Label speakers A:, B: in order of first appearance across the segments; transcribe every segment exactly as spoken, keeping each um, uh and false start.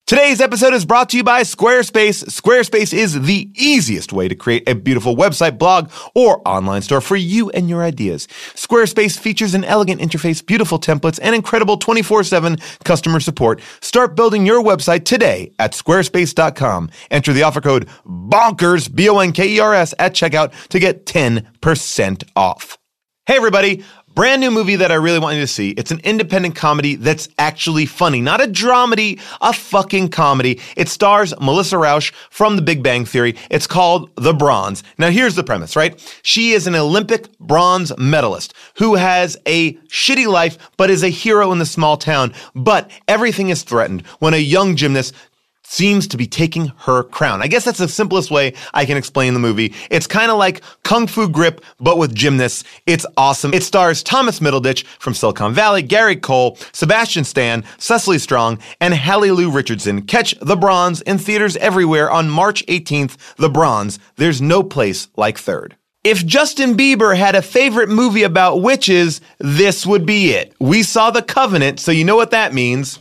A: Today's episode is brought to you by Squarespace. Squarespace is the easiest way to create a beautiful website, blog, or online store for you and your ideas. Squarespace features an elegant interface, beautiful templates, and incredible twenty-four seven customer support. Start building your website today at squarespace dot com. Enter the offer code BONKERS, B O N K E R S, at checkout to get ten percent off. Hey, everybody. Brand new movie that I really want you to see. It's an independent comedy that's actually funny. Not a dramedy, a fucking comedy. It stars Melissa Rauch from The Big Bang Theory. It's called The Bronze. Now, here's the premise, right? She is an Olympic bronze medalist who has a shitty life, but is a hero in the small town. But everything is threatened when a young gymnast seems to be taking her crown. I guess that's the simplest way I can explain the movie. It's kind of like Kung Fu Grip, but with gymnasts. It's awesome. It stars Thomas Middleditch from Silicon Valley, Gary Cole, Sebastian Stan, Cecily Strong, and Hallie Lou Richardson. Catch The Bronze in theaters everywhere on March eighteenth. The Bronze. There's no place like third. If Justin Bieber had a favorite movie about witches, this would be it. We saw The Covenant, so you know what that means.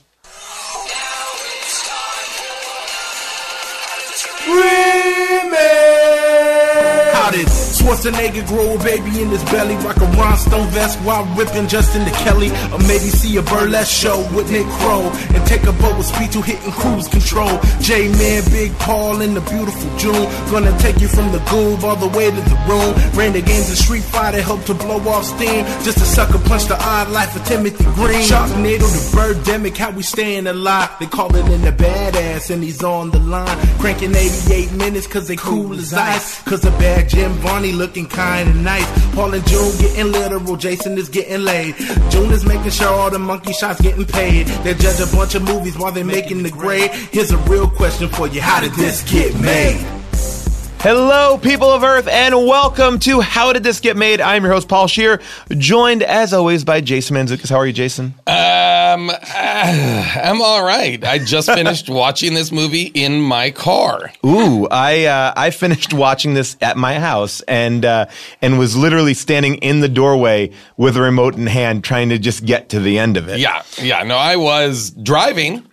B: How did Schwarzenegger grow a baby in his belly? Rock a rhinestone vest while ripping Justin to Kelly. Or maybe see a burlesque show with Nick Crow and take a boat with speed to hitting cruise control. J-Man, Big Paul in the beautiful June. Gonna take you from the Goob all the way to the room. Ran the games of Street Fighter, helped to blow off steam. Just a sucker punch the odd life of Timothy Green. Sharknado, the Birdemic, how we staying alive. They call it in the badass and he's on the line. Cranking eighty-eight minutes cause they cool as ice. Cause a bad Jim Varney looking kinda nice. Paul and June getting literal, Jason is getting laid. June is making sure all the monkey shots getting paid. They judge a bunch of movies while they making the grade. Here's a real question for you, how did this get made?
A: Hello, people of Earth, and welcome to How Did This Get Made? I'm your host, Paul Scheer, joined, as always, by Jason Mantzoukas. How are you, Jason?
C: Um, uh, I'm all right. I just finished watching this movie in my car.
A: Ooh, I uh, I finished watching this at my house and uh, and was literally standing in the doorway with a remote in hand trying to just get to the end of it.
C: Yeah, yeah. No, I was driving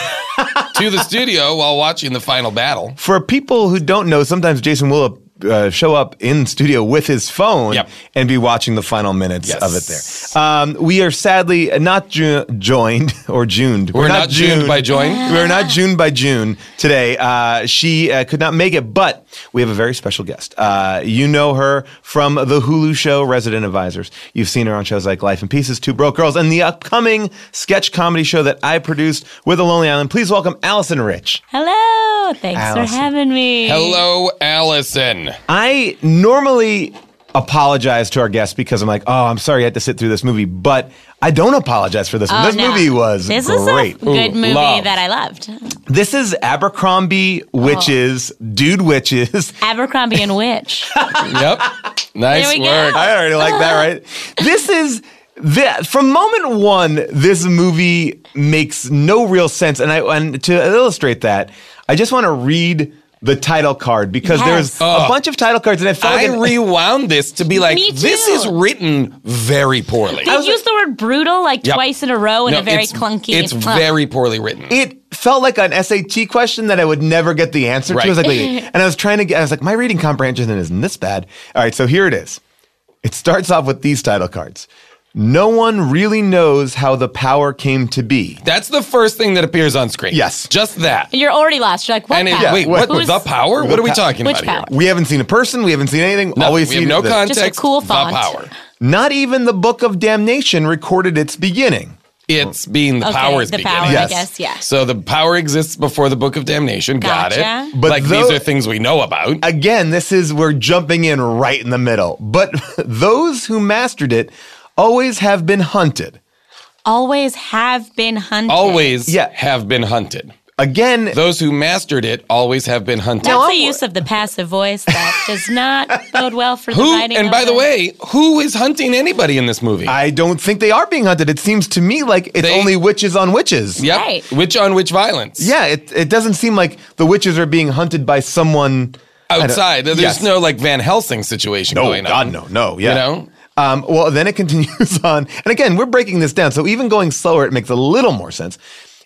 C: to the studio while watching the final battle.
A: For people who don't know, sometimes Jason will uh, show up in studio with his phone
C: Yep.
A: and be watching the final minutes
C: Yes.
A: of it there. Um, we are sadly not ju- joined or Juned.
C: We're, not, Juned by join.
A: We're not Juned by June today. Uh, she uh, could not make it, but we have a very special guest. Uh, you know her from the Hulu show Resident Advisors. You've seen her on shows like Life in Pieces, Two Broke Girls, and the upcoming sketch comedy show that I produced with The Lonely Island. Please welcome Allison Rich.
D: Hello. Thanks
A: Allison.
D: for having me.
C: Hello, Allison.
A: I normally apologize to our guests because I'm like, oh, I'm sorry I had to sit through this movie, but I don't apologize for this one.
D: Oh,
A: This
D: no.
A: movie was
D: this
A: great.
D: is a good
C: Ooh,
D: movie
C: love.
D: that I loved.
A: This is Abercrombie Witches, Dude Witches.
D: Abercrombie and Witch.
C: Yep. Nice
D: There we go.
C: work.
A: I already like that, right? This is the, from moment one, this movie makes no real sense. And I and to illustrate that, I just want to read the title card because
D: Yes.
A: there's
C: Oh.
A: a bunch of title cards and I felt
C: I
A: like it-
C: rewound this to be like,
D: Me
C: this
D: too.
C: is written very poorly.
D: They used the word brutal like
C: Yep.
D: twice in a row in
C: No,
D: a very
C: it's,
D: clunky.
C: It's
D: Ugh.
C: very poorly written.
A: it felt like an S A T question that I would never get the answer
C: Right.
A: to. I was like, wait. And I was trying to get, I was like, my reading comprehension isn't this bad. All right, so here it is. It starts off with these title cards. No one really knows how the power came to be.
C: That's the first thing that appears on screen.
A: Yes.
C: Just that.
D: You're already lost. You're like, what
C: And it,
D: power?
C: wait, what?
D: Who's-
C: The power? What are we talking
D: Which
C: about
D: power?
C: here?
A: We haven't seen a person. We haven't seen anything.
C: No,
A: All we've
C: we have
A: seen
C: no
A: is the-
C: context.
D: Just a cool
C: the
D: font.
C: power.
A: Not even the Book of Damnation recorded its beginning.
C: It's being the
D: Okay,
C: power's
D: the
C: beginning.
D: power,
A: Yes.
D: I guess, yeah.
C: So the power exists before the Book of Damnation. Got
D: Gotcha.
C: it.
A: But
C: like
A: though-
C: these are things we know about.
A: Again, this is, we're jumping in right in the middle. But those who mastered it always have been hunted.
D: Always have been hunted.
C: Always
A: Yeah.
C: have been hunted.
A: Again,
C: Those who mastered it always have been hunted.
D: That's
A: No,
D: the
A: I'm-
D: use of the passive voice that does not bode well for the
C: who?
D: writing.
C: And
D: of
C: by the way, who is hunting anybody in this movie?
A: I don't think they are being hunted. It seems to me like it's
C: They-
A: only witches on witches.
C: Yep.
D: Right.
C: Which on which violence?
A: Yeah, it it doesn't seem like the witches are being hunted by someone I don't-
C: Outside. There's
A: Yes.
C: no like Van Helsing situation
A: No,
C: going
A: God,
C: on.
A: no, no, yeah.
C: You know?
A: Um, well, then it continues on. And again, we're breaking this down. So even going slower, it makes a little more sense.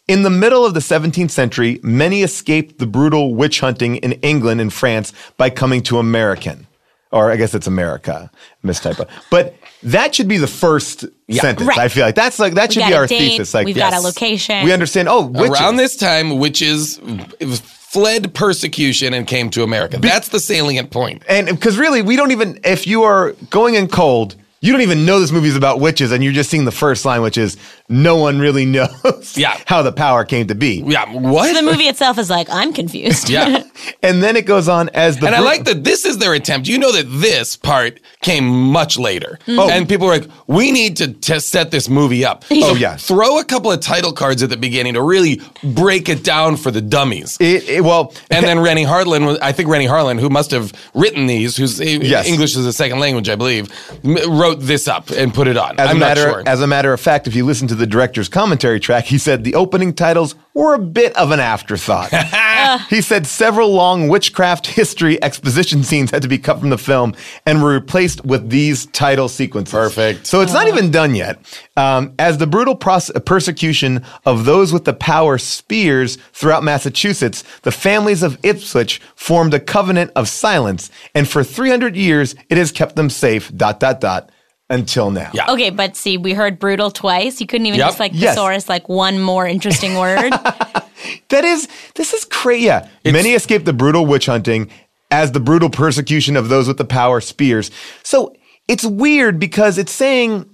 A: In the middle of the seventeenth century, many escaped the brutal witch hunting in England and France by coming to American. Or I guess it's America, mistypo. But that should be the first
C: Yeah.
A: sentence.
D: Right.
A: I feel like that's like that
D: We
A: should
D: got
A: be
D: a
A: our
D: date,
A: thesis. Like
D: we've got a location.
A: We understand. Oh, witches.
C: Around this time, witches fled persecution and came to America. That's the salient point.
A: And because really, we don't even, if you are going in cold, you don't even know this movie's about witches, and you're just seeing the first line, which is no one really knows
C: Yeah.
A: how the power came to be.
C: Yeah, what?
D: The movie itself is like, I'm confused.
C: Yeah.
A: And then it goes on as the
C: And I
A: bru-
C: like that this is their attempt. You know that this part came much later.
A: Oh.
C: And people were like, we need to, to set this movie up.
A: Oh,
C: So
A: yeah.
C: Throw a couple of title cards at the beginning to really break it down for the dummies.
A: It, it- well,
C: And then Rennie Harlan, was- I think Rennie Harlan, who must have written these, who's
A: Yes.
C: English is a second language, I believe, m- wrote this up and put it on.
A: as
C: I'm
A: a matter
C: not sure.
A: as a matter of fact, if you listen to the director's commentary track, he said the opening titles were a bit of an afterthought. He said several long witchcraft history exposition scenes had to be cut from the film and were replaced with these title sequences.
C: Perfect.
A: So it's not even done yet. Um, as the brutal pros- persecution of those with the power spears throughout Massachusetts, the families of Ipswich formed a covenant of silence, and for three hundred years it has kept them safe. Dot dot dot. Until now.
C: Yeah.
D: Okay, but see, we heard brutal twice. You couldn't even
C: Yep.
D: just like
A: Yes.
D: thesaurus like one more interesting word.
A: That is, this is crazy. Yeah. Many escaped the brutal witch hunting as the brutal persecution of those with the power spears. So it's weird because it's saying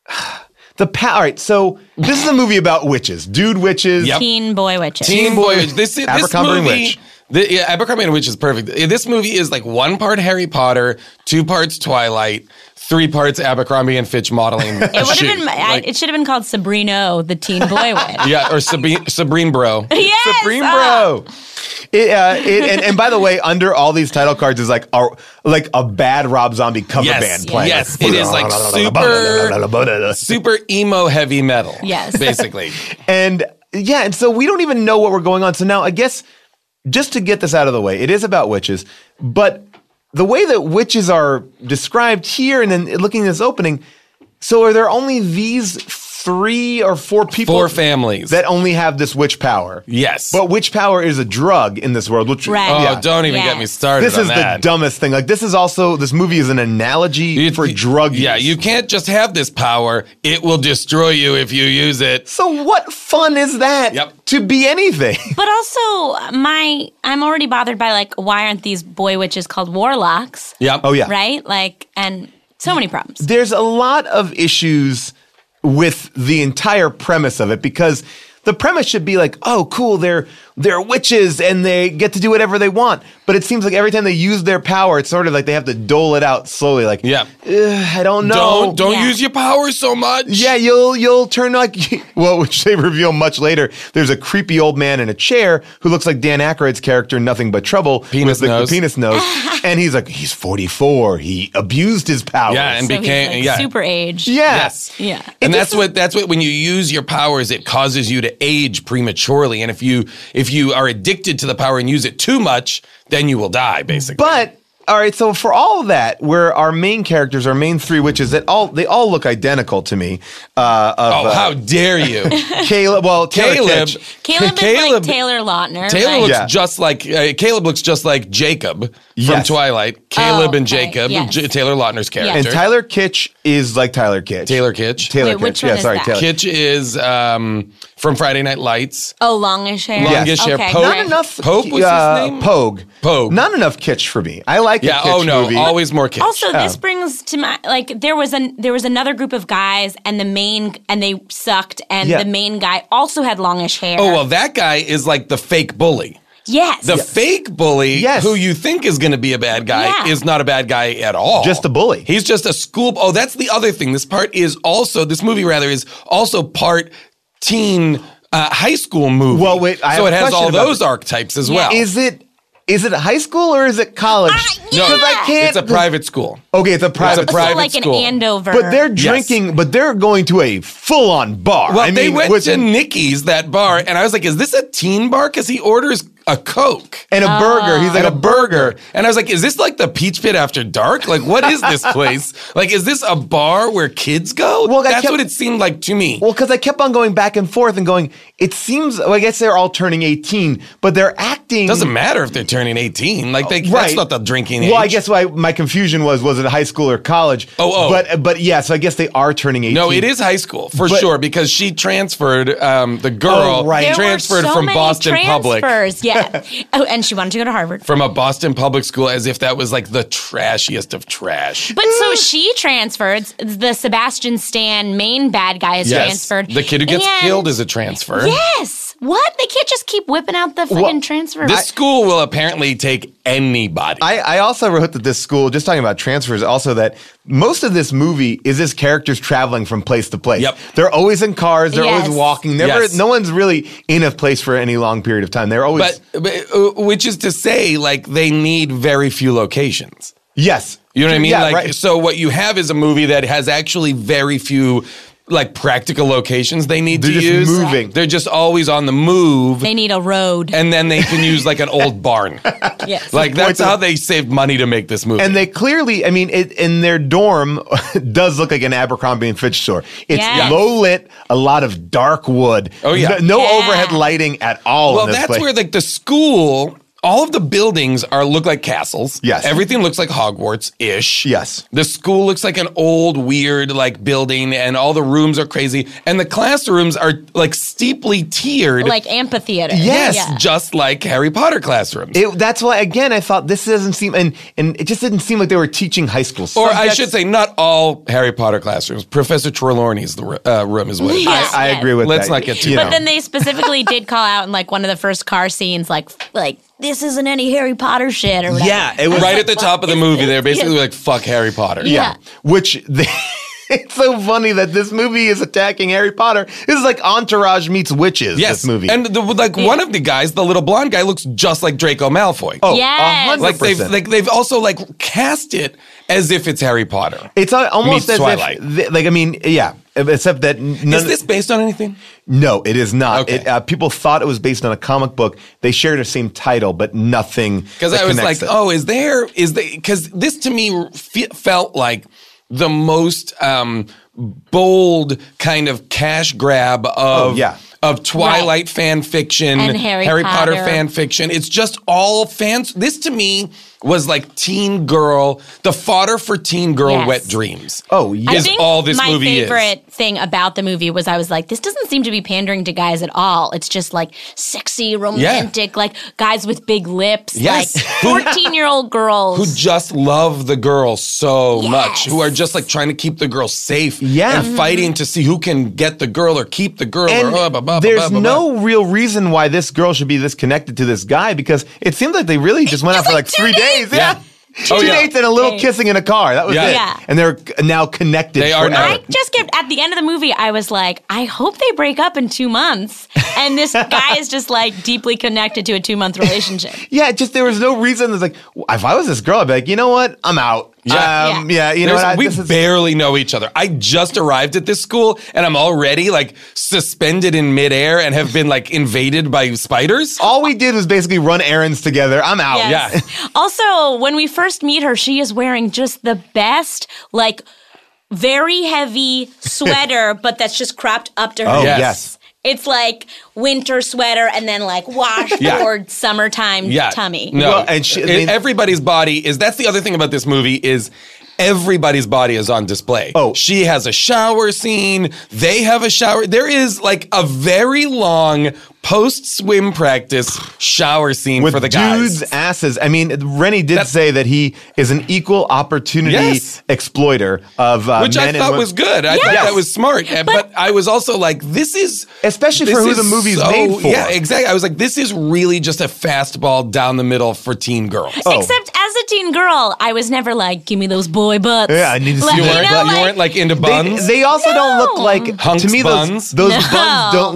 A: the power. All right, so this is a movie about witches, dude witches.
C: Yep.
D: Teen boy witches.
C: Teen Boy Witch. This, this
A: Abercrombie and
C: movie,
A: Witch.
C: The, yeah, Abercrombie and Witch is perfect. This movie is like one part Harry Potter, two parts Twilight, three parts Abercrombie and Fitch modeling.
D: It would have been. I, it should have been called Sabrino, the teen boy witch.
C: Yeah, or Sabrine, Sabrine Bro.
D: Yes,
A: Supreme
D: oh.
A: Bro. It, uh, it, and, and by the way, under all these title cards is like a, like a bad Rob Zombie cover
C: Yes,
A: band playing.
C: yes, it is like super, super emo heavy metal.
D: Yes.
C: basically.
A: And yeah, and so we don't even know what we're going on. So now I guess just to get this out of the way, it is about witches, but the way that witches are described here and then looking at this opening, so are there only these three or four people?
C: Four families.
A: that only have this witch power.
C: Yes.
A: But witch power is a drug in this world. Which,
D: Right.
C: Oh,
A: yeah.
C: don't even
D: Yeah.
C: get me started
A: This
C: on
A: is
C: that.
A: the dumbest thing. Like, this is also, this movie is an analogy
C: You-
A: for drug
C: Yeah,
A: use.
C: you can't just have this power. It will destroy you if you use it.
A: So what fun is that
C: Yep.
A: to be anything?
D: But also, my I'm already bothered by like why aren't these boy witches called warlocks?
C: Yep.
A: Oh, yeah.
D: Right? Like, and so many problems.
A: There's a lot of issues with the entire premise of it because the premise should be like, oh, cool, they're they're witches and they get to do whatever they want. But it seems like every time they use their power, it's sort of like they have to dole it out slowly. Like,
C: Yeah.
A: "Ugh, I don't know.
C: Don't don't
D: Yeah.
C: use your power so much.
A: Yeah, you'll you'll turn like well, which they reveal much later. There's a creepy old man in a chair who looks like Dan Aykroyd's character in Nothing But Trouble,
C: Penis
A: with the,
C: nose.
A: the penis nose, and he's like he's forty-four. He abused his powers.
C: Yeah, and
D: So
C: became
D: he's like
C: yeah.
D: super aged.
A: yeah.
C: Yes.
D: Yeah.
C: And
A: It
C: that's
A: just-
C: what that's what when you use your powers, it causes you to age prematurely. And if you if you are addicted to the power and use it too much, then you will die, basically.
A: But all right, so for all of that, where our main characters, our main three witches, that all they all look identical to me. Uh, of,
C: oh,
A: uh,
C: how dare you,
A: Caleb? Well, Taylor
C: Caleb?
A: Kitsch.
D: Caleb is
C: Caleb-
D: like Taylor Lautner.
C: Taylor
D: right?
C: looks
A: Yeah.
C: just like uh, Caleb looks just like Jacob from
A: Yes.
C: Twilight. Caleb
D: Oh,
C: and
D: okay,
C: Jacob,
D: yes.
C: J- Taylor Lautner's character.
A: And Tyler Kitsch is like Tyler Kitsch.
C: Taylor Kitsch.
A: Taylor
D: Wait, which
A: Kitsch.
D: one
A: Yeah,
D: is
A: sorry,
D: that?
A: Taylor.
C: Kitsch is um, from Friday Night Lights.
D: Oh, longish hair.
C: Longish hair.
D: Okay,
C: Pope.
D: great.
A: Not enough.
C: Pope was his
A: uh,
C: name?
A: Pogue.
C: Pogue.
A: Not enough kitsch for me. I like
C: Yeah.
A: a kitsch
C: Oh no.
A: movie.
C: Always more Kitsch.
D: Also, this brings to my like there was an there was another group of guys and the main and they sucked and
A: Yeah.
D: the main guy also had longish hair.
C: oh well, that guy is like the fake bully.
D: yes.
C: The fake bully,
A: Yes.
C: who you think is going to be a bad guy,
D: Yeah.
C: is not a bad guy at all.
A: Just a bully.
C: He's just a school. Oh, that's the other thing. This part is also this movie rather is also part teen uh, high school movie.
A: Well, wait, I
C: so
A: have
C: it
A: a
C: has
A: question
C: all
A: about
C: those
A: this.
C: archetypes as
D: Yeah.
C: well.
A: Is it is it high school or is it college?
D: Uh,
C: No,
A: Because I can't.
C: it's a private school.
A: Okay, it's a private.
C: It's a private
D: so like
C: school.
D: an Andover.
A: But they're drinking. But they're going to a full-on bar.
C: Well,
A: I
C: they
A: mean,
C: went
A: with-
C: to Nicky's, that bar, and I was like, is this a teen bar? Because he orders a Coke.
A: and a burger. He's like
C: and a burger. And I was like, is this like the Peach Pit after dark? Like, what is this place? Like, is this a bar where kids go?
A: Well, I
C: That's
A: kept-
C: what it seemed like to me.
A: Well, because I kept on going back and forth and going, it seems, well, I guess they're all turning eighteen, but they're acting.
C: Doesn't matter if they're turning eighteen. Like, they, that's
A: Right.
C: not the drinking age.
A: Well, I guess my, my confusion was, was it high school or college?
C: Oh, oh.
A: But, but yeah, so I guess they are turning eighteen.
C: No, it is high school for
A: But-
C: sure because she transferred. Um, the girl
A: Oh, right.
D: There
C: transferred
D: were so
C: from
D: many
C: Boston Public.
D: transfers. Yeah. Oh, and she wanted to go to Harvard.
C: From a Boston public school, as if that was like the trashiest of trash.
D: But so she transferred. The Sebastian Stan main bad guy is
C: Yes.
D: transferred.
C: The kid who gets
D: And-
C: killed is a transfer.
D: Yes. What? They can't just keep whipping out the fucking
A: Well,
D: transfer.
C: This school will apparently take anybody.
A: I, I also wrote that this school, just talking about transfers, also that most of this movie is this characters traveling from place to place.
C: Yep.
A: They're always in cars. They're
D: Yes.
A: always walking. Never,
C: Yes.
A: No one's really in a place for any long period of time. They're always.
C: but, but uh, which is to say, like, they need very few locations.
A: yes.
C: You know what I mean?
A: Yeah,
C: like,
A: right.
C: so what you have is a movie that has actually very few, like, practical locations they need
A: They're
C: to
A: just
C: use.
A: moving.
C: They're just always on the move.
D: they need a road.
C: and then they can use like an old barn.
D: yes.
C: Like that's
A: point
C: how
A: of-
C: they saved money to make this movie.
A: And they clearly, I mean, it, in their dorm does look like an Abercrombie and Fitch store. It's
D: Yes.
A: low lit, a lot of dark wood.
C: Oh, yeah.
A: no, no
D: Yeah.
A: overhead lighting at all.
C: well,
A: in this
C: that's
A: place.
C: where like the school, all of the buildings are look like castles.
A: Yes.
C: Everything looks like Hogwarts-ish.
A: Yes.
C: The school looks like an old, weird, like building, and all the rooms are crazy. And the classrooms are like steeply tiered.
D: like amphitheater.
A: Yes,
D: Yeah.
C: just like Harry Potter classrooms.
A: It, that's why, again, I thought this doesn't seem, and and it just didn't seem like they were teaching high school.
C: or I
A: subjects.
C: should say, not all Harry Potter classrooms. Professor Trelawney's the uh, room is what it is.
D: Yeah.
A: I, I agree with
C: Let's
A: that.
C: not get too-
A: You
D: But
A: know.
D: then they specifically did call out in like one of the first car scenes, like like this isn't any Harry Potter shit or whatever.
A: Yeah, it was-
C: Right
D: like,
C: at the
D: what
C: top of the
D: is
C: movie,
D: this?
C: they're basically
D: Yeah.
C: like, fuck Harry Potter.
A: Yeah.
D: Yeah.
A: Which they, it's so funny that this movie is attacking Harry Potter. This is like Entourage meets Witches.
C: Yes.
A: This movie.
C: And the, like one of the guys, the little blonde guy, looks just like Draco Malfoy.
A: oh,
D: Yes.
A: a hundred
C: like they've
A: percent.
C: like they've also like cast it as if it's Harry Potter.
A: It's al- almost
C: meets
A: as
C: Twilight.
A: if, th- like I mean, yeah. Except that none
C: Is this based on anything?
A: No, it is not.
C: Okay.
A: It, uh, people thought it was based on a comic book. They shared the same title, but nothing.
C: Because
A: that
C: I was like,
A: connects it.
C: oh, is there is there? Because this to me fe- felt like the most um, bold kind of cash grab of
A: Oh, yeah.
C: of Twilight fan fiction,
D: And Harry
C: Potter.
D: Potter.
C: fan fiction. It's just all fans. This to me was like teen girl, the fodder for teen girl
D: Yes.
C: wet dreams.
A: Oh, yeah.
D: I
C: is
D: think
C: all this
D: my
C: movie is.
D: favorite thing about the movie was I was like, this doesn't seem to be pandering to guys at all. It's just like sexy, romantic, like guys with big lips,
C: Yes.
D: like fourteen-year-old girls.
C: Who just love the girl so
D: Yes.
C: much, who are just like trying to keep the girl safe
A: Yeah.
C: and fighting to see who can get the girl or keep the girl.
A: And
C: or, uh, blah, blah,
A: there's
C: blah, blah,
A: no
C: blah.
A: real reason why this girl should be this connected to this guy because it seems like they really just went out
D: It's
A: for
D: like
A: like
D: two
A: three
D: days.
A: days. Yeah. Two
C: Oh, yeah.
A: dates and a little
D: Days.
A: kissing in a car. That was
C: Yeah.
A: it.
D: Yeah.
A: And they're now connected.
C: They are now.
A: forever.
D: I just kept at the end of the movie, I was like, I hope they break up in two months. And this guy is just like deeply connected to a two month relationship.
A: Yeah, just there was no reason. It's like if I was this girl, I'd be like, you know what? I'm out.
C: Yeah.
A: um, yeah. You know
C: There's-
A: what? I,
C: we
A: this is,
C: barely know each other. I just arrived at this school and I'm already like suspended in midair and have been like invaded by spiders.
A: all we did was basically run errands together. I'm out.
D: Yes. Also, when we first meet her, she is wearing just the best, like, very heavy sweater, but that's just cropped up to her.
A: Oh
C: Yes.
A: yes.
D: It's like winter sweater and then like washboard summertime
C: Yeah.
D: tummy.
C: No.
A: Well, and she- I mean-
C: everybody's body is that's the other thing about this movie is everybody's body is on display.
A: Oh.
C: She has a shower scene. They have a shower. There is like a very long post swim practice shower scene
A: With
C: for the
A: dudes'
C: guys.
A: asses. I mean, Rennie did
C: That-
A: say that he is an equal opportunity
C: Yes.
A: exploiter of uh,
C: Which
A: men
C: I
A: and
C: thought
A: women.
C: was good. I thought
D: Yes.
C: that was smart. Uh, But, I was also like, this is
A: Especially
C: this
A: for who
C: is
A: the movie's
C: so-
A: made for.
C: Yeah, exactly. I was like, this is really just a fastball down the middle for teen girls.
A: Oh.
D: Except as a teen girl, I was never like, give me those boy butts.
A: Yeah, I need to see
D: Like,
C: You
A: You
C: weren't,
D: know,
C: you weren't like into
A: They,
C: buns.
A: they also don't look
D: No.
A: like
C: Hunks
A: to me those
C: buns?
A: those
D: No.
A: buns don't look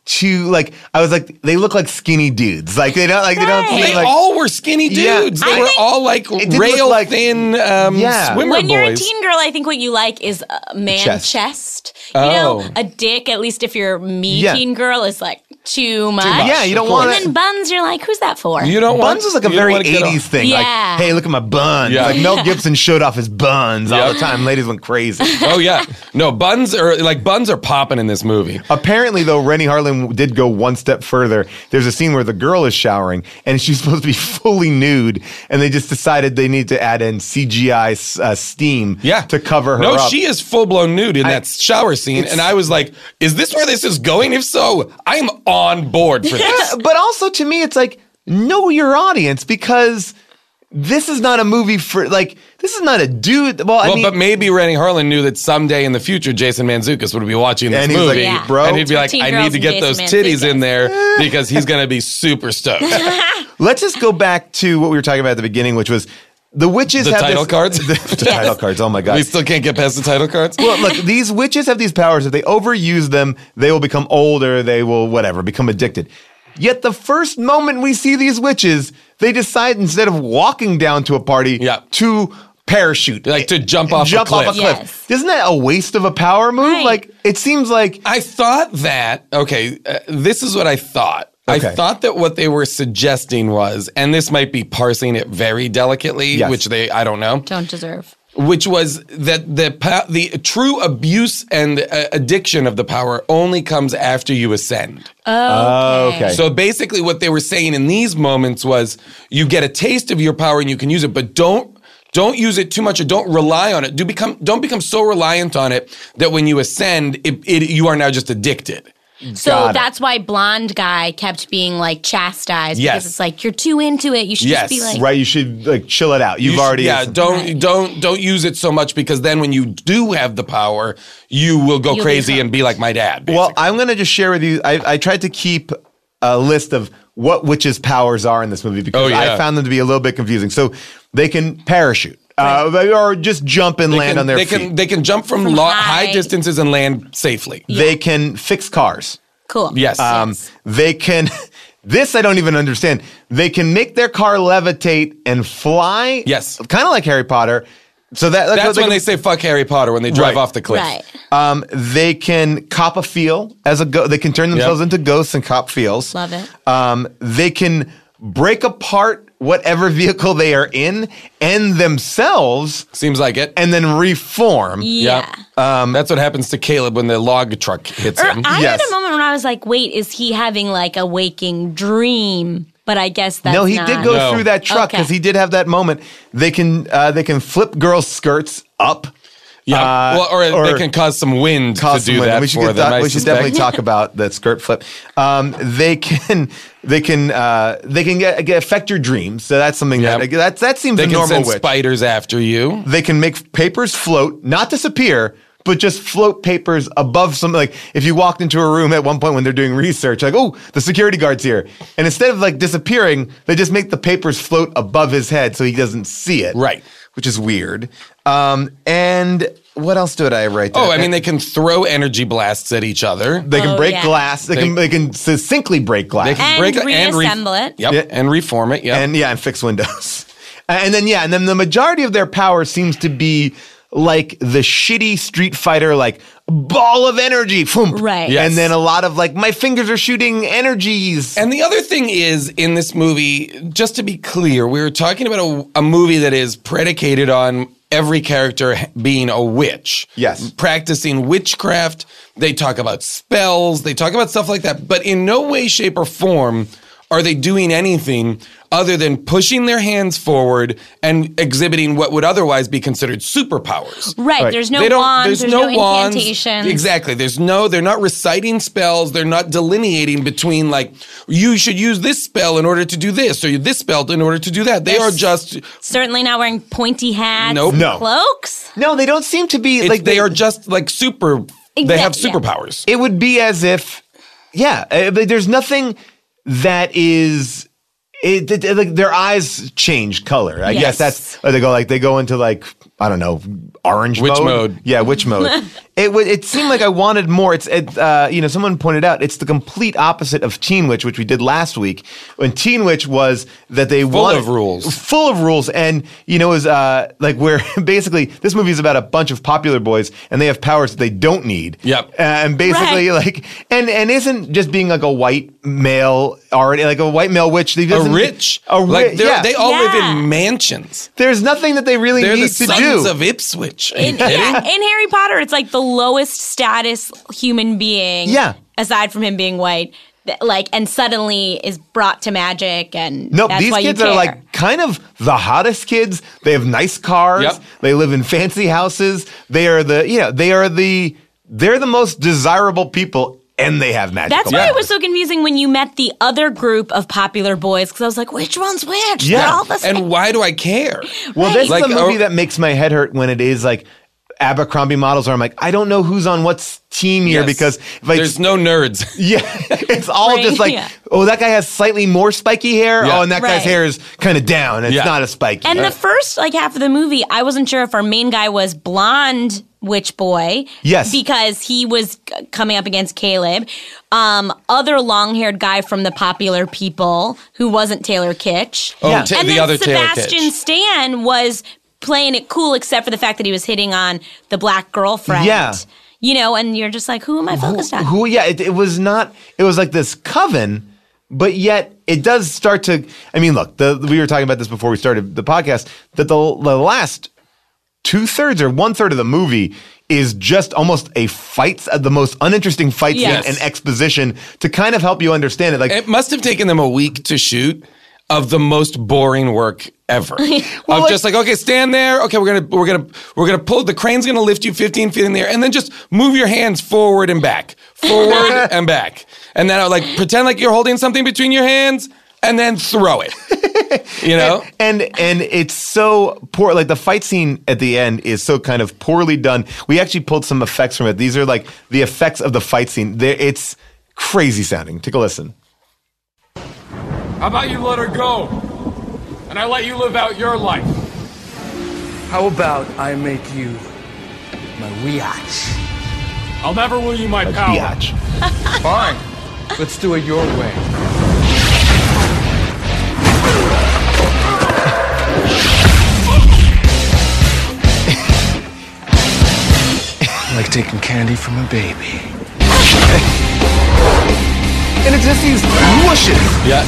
A: too like I was like they look like skinny dudes. Like they don't like they don't
D: Right.
A: seem
C: They
A: like
C: all were skinny
A: Yeah.
C: dudes. They
D: I
C: were
D: think-
C: all like
A: didn't
C: rail
A: look like-
C: thin um,
A: Yeah.
C: swimmer
D: When you're a
C: boys.
D: teen girl, I think what you like is a man
A: Chest.
D: chest. You
C: Oh.
D: know, a dick, at least if you're me
A: Yeah.
D: teen girl, is like too much.
C: much.
A: Yeah, you don't
C: Of
A: want
C: course.
D: And then buns, you're like, who's that for?
C: You don't want
A: buns was like a
C: you don't
A: very
C: wanna get
A: eighties
C: off-
A: thing.
D: Yeah.
A: Like, hey, look at my buns.
C: Yeah.
A: Like Mel Gibson showed off his buns all
C: Yep.
A: the time. Ladies went crazy.
C: Oh yeah, no buns are like buns are popping in this movie.
A: Apparently, though, Rennie Harlan did go one step further. There's a scene where the girl is showering and she's supposed to be fully nude, and they just decided they need to add in C G I uh, steam
C: Yeah,
A: to cover her
C: No,
A: up.
C: she is full blown nude in
A: I-
C: that shower scene,
A: it's-
C: and I was like, "Is this where this is going? If so, I'm on board for this."
A: But also, to me, it's like, know your audience, because this is not a movie for, like, this is not a dude. Well, I
C: Well,
A: mean,
C: but maybe Rennie Harlan knew that someday in the future, Jason Mantzoukas would be watching this
A: And he's like,
C: movie,
D: Yeah.
A: bro.
C: and he'd be like,
D: Teen
C: "I
D: girls
C: need to
D: and
C: get
D: Jason
C: those titties in
D: Mantzoukas.
C: there because he's going to be super stoked."
A: let's just go back to what we were talking about at the beginning, which was the witches
C: The
A: have
C: title
A: this,
C: cards?
A: The, the title cards. Oh my god.
C: We still can't get past the title cards.
A: Well, look, these witches have these powers. If they overuse them, they will become older. They will, whatever, become addicted. Yet the first moment we see these witches, they decide instead of walking down to a party,
C: Yeah.
A: to parachute.
C: Like to jump off a
A: jump off a
C: cliff.
A: cliff.
D: Yes.
A: Isn't that a waste of a power move?
D: Right.
A: Like, it seems like,
C: I thought that, okay, uh, this is what I thought.
A: Okay.
C: I thought that what they were suggesting was, and this might be parsing it very delicately,
A: Yes.
C: which they, I don't know,
D: Don't deserve.
C: which was that the pa- the true abuse and uh, addiction of the power only comes after you ascend.
A: oh, okay.
C: So basically what they were saying in these moments was you get a taste of your power and you can use it, but don't don't use it too much or don't rely on it. Do become don't become so reliant on it that when you ascend, it, it, you are now just addicted.
D: So
A: Got it.
D: that's why blonde guy kept being like chastised.
C: Yes.
D: Because it's like, you're too into it. You should
C: Yes.
D: just be like,
A: right, you should, like, chill it out. You've
C: You should-
A: already...
C: yeah. Don't
D: Right.
C: don't don't use it so much because then when you do have the power, you will go
D: You'll be
C: crazy
D: hooked.
C: and be like my dad.
A: Well,
C: basically.
A: I'm going to just share with you. I, I tried to keep a list of what witches' powers are in this movie because
C: Oh, yeah.
A: I found them to be a little bit confusing. So they can parachute, uh, they- or just jump and
C: They
A: land
C: can-
A: on their
C: they
A: feet.
C: can they can jump from,
D: From
C: lo-
D: high.
C: high distances and land safely.
A: They can fix cars.
D: cool.
C: Yes.
A: Um,
D: Yes.
A: They can. This I don't even understand. They can make their car levitate and fly.
C: Yes.
A: kind of like Harry Potter. So that
C: That's
A: what
C: when
A: can-
C: they say "fuck Harry Potter" when they drive
A: Right.
C: off the cliff.
D: Right.
A: Um, they can cop a feel as a go. They can turn themselves
C: Yep.
A: into ghosts and cop feels.
D: Love it.
A: Um, they can break apart whatever vehicle they are in and themselves,
C: Seems like it.
A: and then reform.
D: Yeah.
C: Um, That's what happens to Caleb when the log truck hits
D: Or
C: him.
D: I
A: Yes.
D: had a moment when I was like, wait, is he having like a waking dream? But I guess that's
A: No, he
D: not.
A: did go
C: No.
A: through that truck
D: Okay.
A: because he did have that moment. They can uh, they can flip girls' skirts up.
C: Yeah.
A: Uh,
C: well, or,
A: or
C: they can cause some wind
A: Cause
C: to do
A: some wind.
C: that
A: we should
C: for
A: get
C: them.
A: that-
C: I
A: we should
C: suspect.
A: definitely talk about that skirt flip. Um, they can they can uh, they can get, get affect your dreams. So that's something
C: Yeah.
A: that that that seems
C: They
A: a
C: can
A: normal
C: send
A: witch.
C: spiders after you.
A: They can make papers float, not disappear, but just float papers above something. Like if you walked into a room at one point when they're doing research, like, oh, the security guard's here. And instead of like disappearing, they just make the papers float above his head so he doesn't see it.
C: Right.
A: Which is weird. Um, and what else did I write down?
C: Oh, I mean, they can throw energy blasts at each other.
A: They can
D: Oh,
A: break
D: yeah.
A: glass. They,
C: They-
A: can they can succinctly break glass.
C: They can
D: And
C: break it
D: reassemble
C: re-
D: it.
C: Yep,
A: Yeah.
C: and reform it. Yeah,
A: And yeah, and fix windows. And then yeah, and then the majority of their power seems to be like the shitty Street Fighter, like ball of energy, boom.
D: Right.
C: Yes.
A: And then a lot of like my fingers are shooting energies.
C: And the other thing is, in this movie, just to be clear, we were talking about a, a movie that is predicated on every character h- being a witch.
A: Yes.
C: Practicing witchcraft. They talk about spells. They talk about stuff like that. But in no way, shape, or form are they doing anything other than pushing their hands forward and exhibiting what would otherwise be considered superpowers.
D: Right.
A: Right.
D: There's no
C: They don't-
D: wands. There's, no,
C: wands.
D: incantations.
C: Exactly. There's no, they're not reciting spells. They're not delineating between like, you should use this spell in order to do this or this spell in order to do that. They
D: They're
C: are
D: s-
C: just,
D: Certainly not wearing pointy hats.
C: Nope.
A: No.
D: Cloaks.
A: No, they don't seem to be
C: it's,
A: like
C: they are just like super, they have
D: Exact- yeah.
C: superpowers.
A: It would be as if, yeah, uh, but there's nothing that is. It, it, it- like their eyes change color. I
D: Yes.
A: guess that's or they go like they go into like I don't know orange
C: Witch
A: mode.
C: mode.
A: Yeah, witch mode. it w- it seemed like I wanted more. It's it, uh, you know, someone pointed out it's the complete opposite of Teen Witch, which we did last week. When Teen Witch was that they
C: Full
A: wanted,
C: of rules.
A: full of rules, and you know, it was uh, like where basically this movie is about a bunch of popular boys and they have powers that they don't need.
C: Yep.
A: Uh, and basically
D: Right.
A: like and and isn't just being like a white male already like a white male witch. He
C: A
A: doesn't-
C: rich.
A: a
C: like
A: ri-
C: they're-
A: yeah.
C: they all live
D: Yeah.
C: in mansions.
A: There's nothing that they really
C: They're
A: need
C: the
A: to
C: sons
A: do.
C: of Ipswich. Are you
D: In,
C: kidding?
D: yeah, in Harry Potter, it's like the lowest status human being.
A: Yeah.
D: Aside from him being white, that, like, and suddenly is brought to magic, and
A: Nope,
D: that's
A: these
D: why you
A: kids
D: care.
A: are like kind of the hottest kids. They have nice cars.
C: Yep.
A: They live in fancy houses. They are the you know they are the they're the most desirable people, and they have magical.
D: That's why
A: powers.
D: it was so confusing when you met the other group of popular boys, because I was like, which one's which?
A: Yeah.
D: They're all the same.
C: And why do I care?
A: Well, this
C: Like,
A: is the movie
C: oh-
A: that makes my head hurt when it is like Abercrombie models, where I'm like, I don't know who's on what team here
C: Yes.
A: because if I
C: There's no nerds.
A: yeah, it's all
D: Right,
A: just like,
D: yeah.
A: oh, that guy has slightly more spiky hair.
C: Yeah.
A: Oh, and that guy's
D: Right.
A: hair is kind of down. It's
C: Yeah.
A: not a spiky.
D: And the first like half of the movie, I wasn't sure if our main guy was blonde witch boy.
A: Yes.
D: Because he was c- coming up against Caleb. Um, other long-haired guy from the Popular People who wasn't Taylor Kitsch.
C: Oh,
A: Yeah.
C: ta-
D: and
C: the
D: then
C: other Taylor
D: Sebastian
C: Kitsch.
D: Stan was playing it cool, except for the fact that he was hitting on the black girlfriend.
A: Yeah.
D: You know, and you're just like, who am I focused on?
A: Who? Yeah, it, it was not. It was like this coven, but yet it does start to. I mean, look, the, we were talking about this before we started the podcast. That the the last two thirds or one third of the movie is just almost a fight, uh, the most uninteresting fight scene
D: Yes.
A: and exposition to kind of help you understand it. Like,
C: It must have taken them a week to shoot of the most boring work ever.
A: Well,
C: of
A: like-
C: just like, okay, stand there. Okay, we're gonna we're gonna we're gonna pull the crane's gonna lift you fifteen feet in the air, and then just move your hands forward and back, forward and back, and then I like pretend like you're holding something between your hands, and then throw it. You know.
A: and and it's so poor. Like the fight scene at the end is so kind of poorly done. We actually pulled some effects from it. These are like the effects of the fight scene. They're, it's crazy sounding. Take a listen.
E: How about you let her go? And I let you live out your life.
F: How about I make you my biatch?
E: I'll never will you my power.
A: Biatch.
F: Fine. Let's do it your way. Like taking candy from a baby.
A: And it's just these whooshes.
C: Yeah.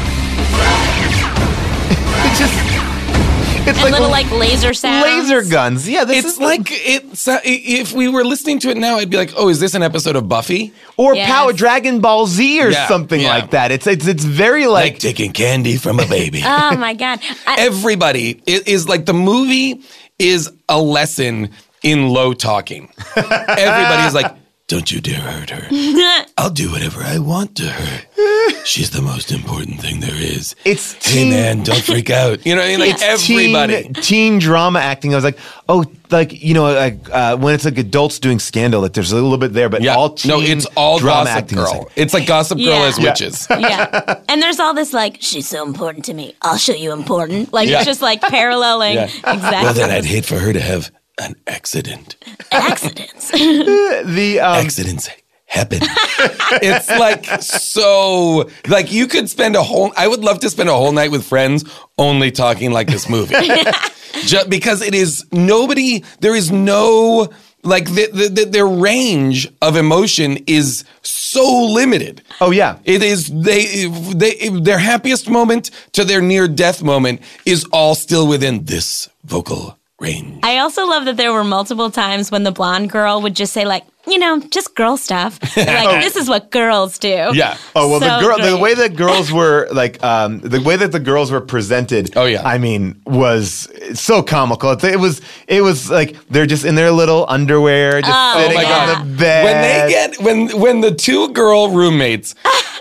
A: It's just, it's
D: And
A: like,
D: little like laser sounds.
A: laser guns. Yeah, this
C: It's
A: is
C: like it's uh, if we were listening to it now, I'd be like, oh, is this an episode of Buffy?
A: or
D: Yes.
A: Power Dragon Ball Z or
C: Yeah,
A: something
C: yeah.
A: like that. It's it's it's very
C: Like
A: like,
C: taking candy from a baby.
D: Oh my god! I,
C: Everybody is, is like the movie is a lesson in low talking. Everybody is like, don't you dare hurt her. I'll do whatever I want to her. She's the most important thing there is.
A: It's
C: Hey
A: teen-
C: man, don't freak out. You know, you know, like
A: it's
C: everybody.
A: teen, teen drama acting. I was like, oh, like you know, like uh, when it's like adults doing Scandal, like there's a little bit there, but
C: Yeah,
A: all teen
C: no, it's all
A: drama
C: Gossip
A: acting. is
C: Girl.
A: like-
C: It's like Gossip Girl
D: Yeah.
C: as
D: Yeah.
C: witches.
D: yeah, and there's all this like, she's so important to me. I'll show you important. Like
C: Yeah.
D: it's just like paralleling
C: Yeah.
D: exactly
C: Well, then I'd hate for her to have an accident.
D: accidents.
A: the um,
C: Accidents happen. It's like so like you could spend a whole I would love to spend a whole night with friends only talking like this movie. Just because it is nobody there is no like the, the, the, their range of emotion is so limited.
A: Oh, yeah.
C: It is they they their happiest moment to their near death moment is all still within this vocal range.
D: I also love that there were multiple times when the blonde girl would just say like, you know, just girl stuff. Like this is what girls do.
C: Yeah.
A: Oh well,
D: So
A: the girl, the
D: great.
A: way that girls were like, um, the way that the girls were presented.
C: Oh, yeah.
A: I mean, was so comical. It, it was, it was like they're just in their little underwear, just
D: Oh,
A: sitting
D: my
A: on
D: God.
A: the bed.
C: When they get when when the two girl roommates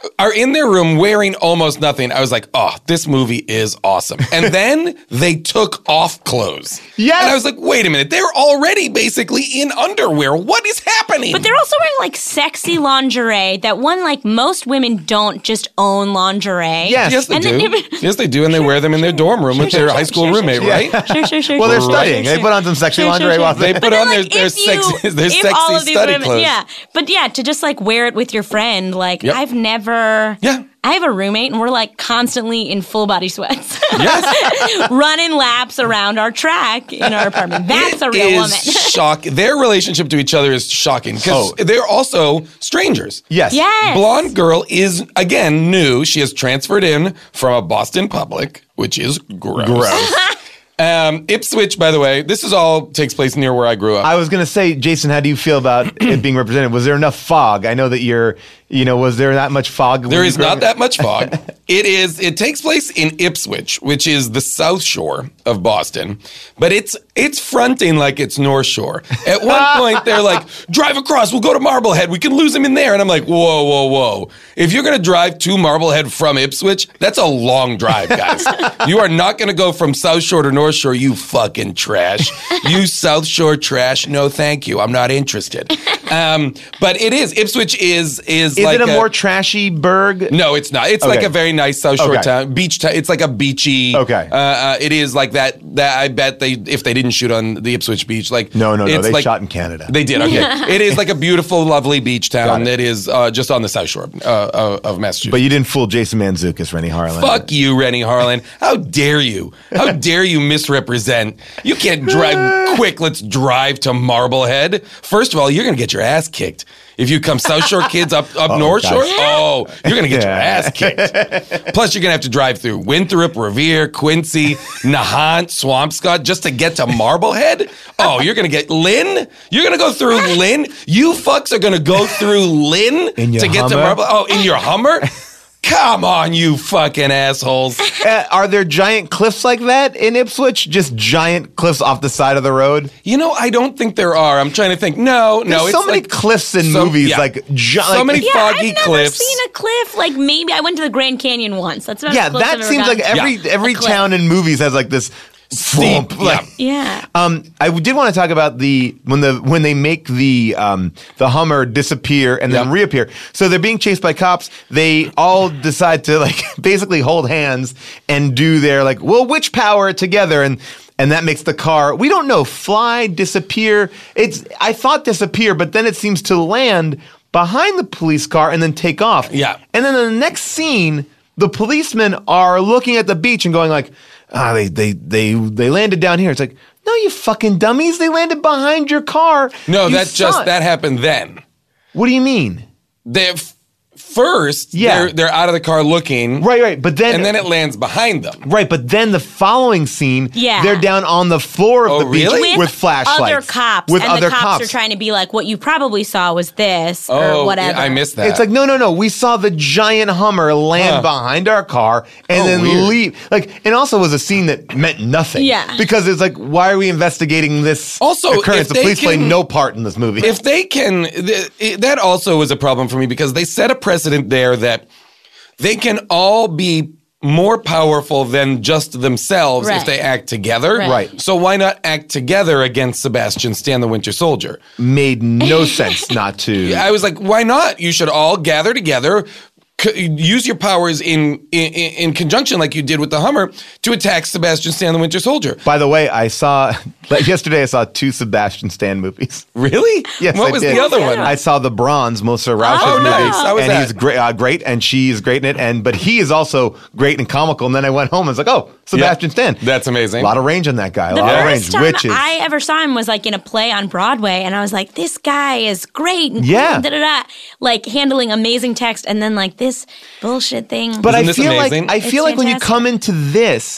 C: are in their room wearing almost nothing. I was like, oh, this movie is awesome. And then they took off clothes.
A: Yes.
C: And I was like, wait a minute. They're already basically in underwear. What is happening?
D: But they're also wearing like sexy lingerie that one, like most women don't just own lingerie.
A: Yes.
C: Yes, they
D: And
C: do.
D: then-
C: yes, they do. And they wear them in their dorm room with
D: sure,
C: their
D: sure,
C: high school
D: sure,
C: roommate,
D: sure,
C: right?
D: Sure, sure, sure.
A: Well, they're
D: sure.
A: studying.
D: Sure,
A: They put on some sexy
D: sure, sure,
A: lingerie
D: sure.
A: while
C: They
A: they...
C: put
D: But
C: on
D: then,
C: their,
D: like,
C: their
D: if you-
C: sexy, their
D: if
C: sexy
D: all of these
C: study
D: women,
C: clothes.
D: Yeah, but yeah, to just like wear it with your friend. Like
C: Yep.
D: I've never.
C: Yeah.
D: I have a roommate and we're like constantly in full body sweats.
C: Yes.
D: Running laps around our track in our apartment. That's a real
C: It
D: woman.
C: is shock. Their relationship to each other is shocking because
A: Oh.
C: they're also strangers.
A: Yes.
D: Yes.
C: Blonde girl is, again, new. She has transferred in from a Boston Public, which is gross.
A: Gross.
C: Um, Ipswich, by the way, this is all takes place near where I grew up.
A: I was going to say, Jason, how do you feel about it being represented? Was there enough fog? I know that you're, you know, was there that much fog? when
C: There
A: you
C: is
A: grew
C: not
A: up?
C: that much fog. It is. It takes place in Ipswich, which is the South Shore of Boston, but it's it's fronting like it's North Shore. At one point, they're like, "Drive across. We'll go to Marblehead. We can lose him in there." And I'm like, "Whoa, whoa, whoa! If you're gonna drive to Marblehead from Ipswich, that's a long drive, guys. You are not gonna go from South Shore to North Shore. You fucking trash. You South Shore trash. No, thank you. I'm not interested." Um, but it is. Ipswich is is
A: Is
C: like
A: it a, more trashy burg?
C: no, it's not. It's like
A: Okay.
C: a very nice South Shore
A: Okay.
C: town, beach town. It's like a beachy.
A: Okay.
C: Uh, uh, it is like that. That I bet they, if they didn't shoot on the Ipswich beach, like
A: No, no, no.
C: it's
A: They
C: like-
A: shot in Canada.
C: They did. Okay. It is like a beautiful, lovely beach
A: Got
C: town
A: it.
C: that is uh, just on the South Shore uh, of, of Massachusetts.
A: But you didn't fool Jason Mantzoukas, Rennie Harlan.
C: Fuck you, Rennie Harlan. How dare you? How dare you misrepresent? You can't drive quick. Let's drive to Marblehead. First of all, you're going to get your ass kicked. If you come South Shore kids up, up North
A: gosh.
C: Shore, oh, you're going to get your
A: Yeah.
C: ass kicked. Plus, you're going to have to drive through Winthrop, Revere, Quincy, Nahant, Swampscott just to get to Marblehead. Oh, you're going to get Lynn? You're going to go through Lynn? You fucks are going to go through Lynn
A: In your
C: to get to
A: Hummer?
C: Marble? Oh, in your Hummer? Come on, you fucking assholes.
A: Uh, are there giant cliffs like that in Ipswich? Just giant cliffs off the side of the road?
C: You know, I don't think there are. I'm trying to think. No, no.
A: There's
C: It's
A: so many
C: like,
A: cliffs in
C: so-
A: movies,
C: yeah.
A: like, gi-
C: So
A: like
C: many
D: Yeah,
C: foggy
D: I've never
C: cliffs.
D: seen a cliff. Like maybe I went to the Grand Canyon once. That's about
A: yeah,
D: as close I've
A: that
D: ever
A: seems like
D: gotten to
A: every
D: a
A: every
D: cliff.
A: town in movies has like this
C: Steep,
A: thump, like,
C: yeah.
D: Yeah.
A: Um, I did want to talk about the when the when they make the um, the Hummer disappear and then
C: Yep.
A: reappear. So they're being chased by cops. They all decide to like basically hold hands and do their like we'll witch power together, and and that makes the car we don't know fly disappear. It's I thought disappear, but then it seems to land behind the police car and then take off.
C: Yeah.
A: And then in the next scene, the policemen are looking at the beach and going like, ah, they they they they landed down here. It's like, no, you fucking dummies. They landed behind your car.
C: No,
A: You
C: that
A: saw
C: just
A: it.
C: that happened then.
A: What do you mean?
C: They f- first,
A: Yeah.
C: they're they're out of the car looking,
A: Right, right. But then
C: and then it lands behind them.
A: right, but then the following scene,
D: Yeah.
A: they're down on the floor of
C: Oh,
A: the beach
C: really?
A: with, flashlights.
D: Other cops.
A: With
D: and
A: other
D: the cops, are trying to be like, what you probably saw was this
C: Oh,
D: or whatever.
C: yeah, I missed that.
A: It's like, no, no, no. We saw the giant Hummer land
C: Huh.
A: behind our car and
C: Oh,
A: then
C: weird.
A: leave. Like, and also was a scene that meant nothing.
D: Yeah.
A: Because it's like, why are we investigating this
C: Also,
A: occurrence?
C: if
A: The
C: they
A: police play
C: can-
A: no part in this movie.
C: if they can, th- it- that also is a problem for me because they set a precedent there that they can all be more powerful than just themselves if
D: Right.
C: they act together.
D: Right.
A: Right.
C: So why not act together against Sebastian Stan, the Winter Soldier?
A: Made no sense not to.
C: I was like, why not? You should all gather together, c- use your powers in, in in conjunction, like you did with the Hummer, to attack Sebastian Stan, the Winter Soldier.
A: By the way, I saw like yesterday. I saw two Sebastian Stan movies.
C: Really?
A: Yes,
C: What
A: I
C: was
A: did.
C: the other one?
A: I saw the Bronze, Melissa Rauch's
C: Oh,
A: movie,
C: nice. How was
A: and
C: that?
A: he's great, uh, great, and she is great in it. And but he is also great and comical. And then I went home and was like, oh, Sebastian
C: Yeah.
A: Stan.
C: That's amazing.
A: A lot of range on that guy. A
D: The
A: lot of
D: first
A: range.
D: time
A: Witches.
D: I ever saw him was like in a play on Broadway, and I was like, "This guy is great." And
A: Yeah.
D: da da da, like handling amazing text, and then like this bullshit thing.
A: But
C: Isn't
A: I
C: this
A: feel
C: amazing?
A: like I
D: It's
A: feel like when you
D: fantastic.
A: come into this,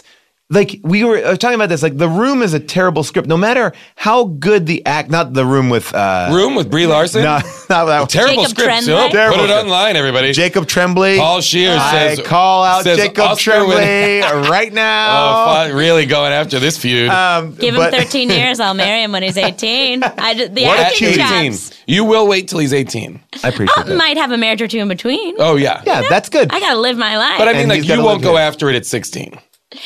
A: like we were uh, talking about this, like The Room is a terrible script. No matter how good the act, not The Room with uh,
C: Room with Brie Larson?
A: No, not that one.
C: Terrible
D: Jacob
C: script.
D: Tremblay?
C: So
A: Terrible
C: put it
A: script.
C: online, everybody.
A: Jacob Tremblay.
C: Paul Shears
A: I
C: says,
A: call out
C: says
A: Jacob
C: Oscar
A: Tremblay
C: winning-
A: right
C: Oh,
A: now.
C: fun, really going after this feud.
A: Um,
D: Give him
A: but-
D: thirteen years. I'll marry him when he's eighteen. I just, the
A: What a
D: acting
A: cutie.
C: eighteen.
D: jobs.
C: You will wait till he's eighteen.
A: I appreciate
D: I
A: that.
D: might have a marriage or two in between.
C: Oh, yeah.
A: Yeah, that's good.
D: I gotta live my life.
C: But I mean,
A: And
C: like,
A: he's
C: you
A: gotta
C: won't
A: live
C: go
A: here.
C: after it at sixteen.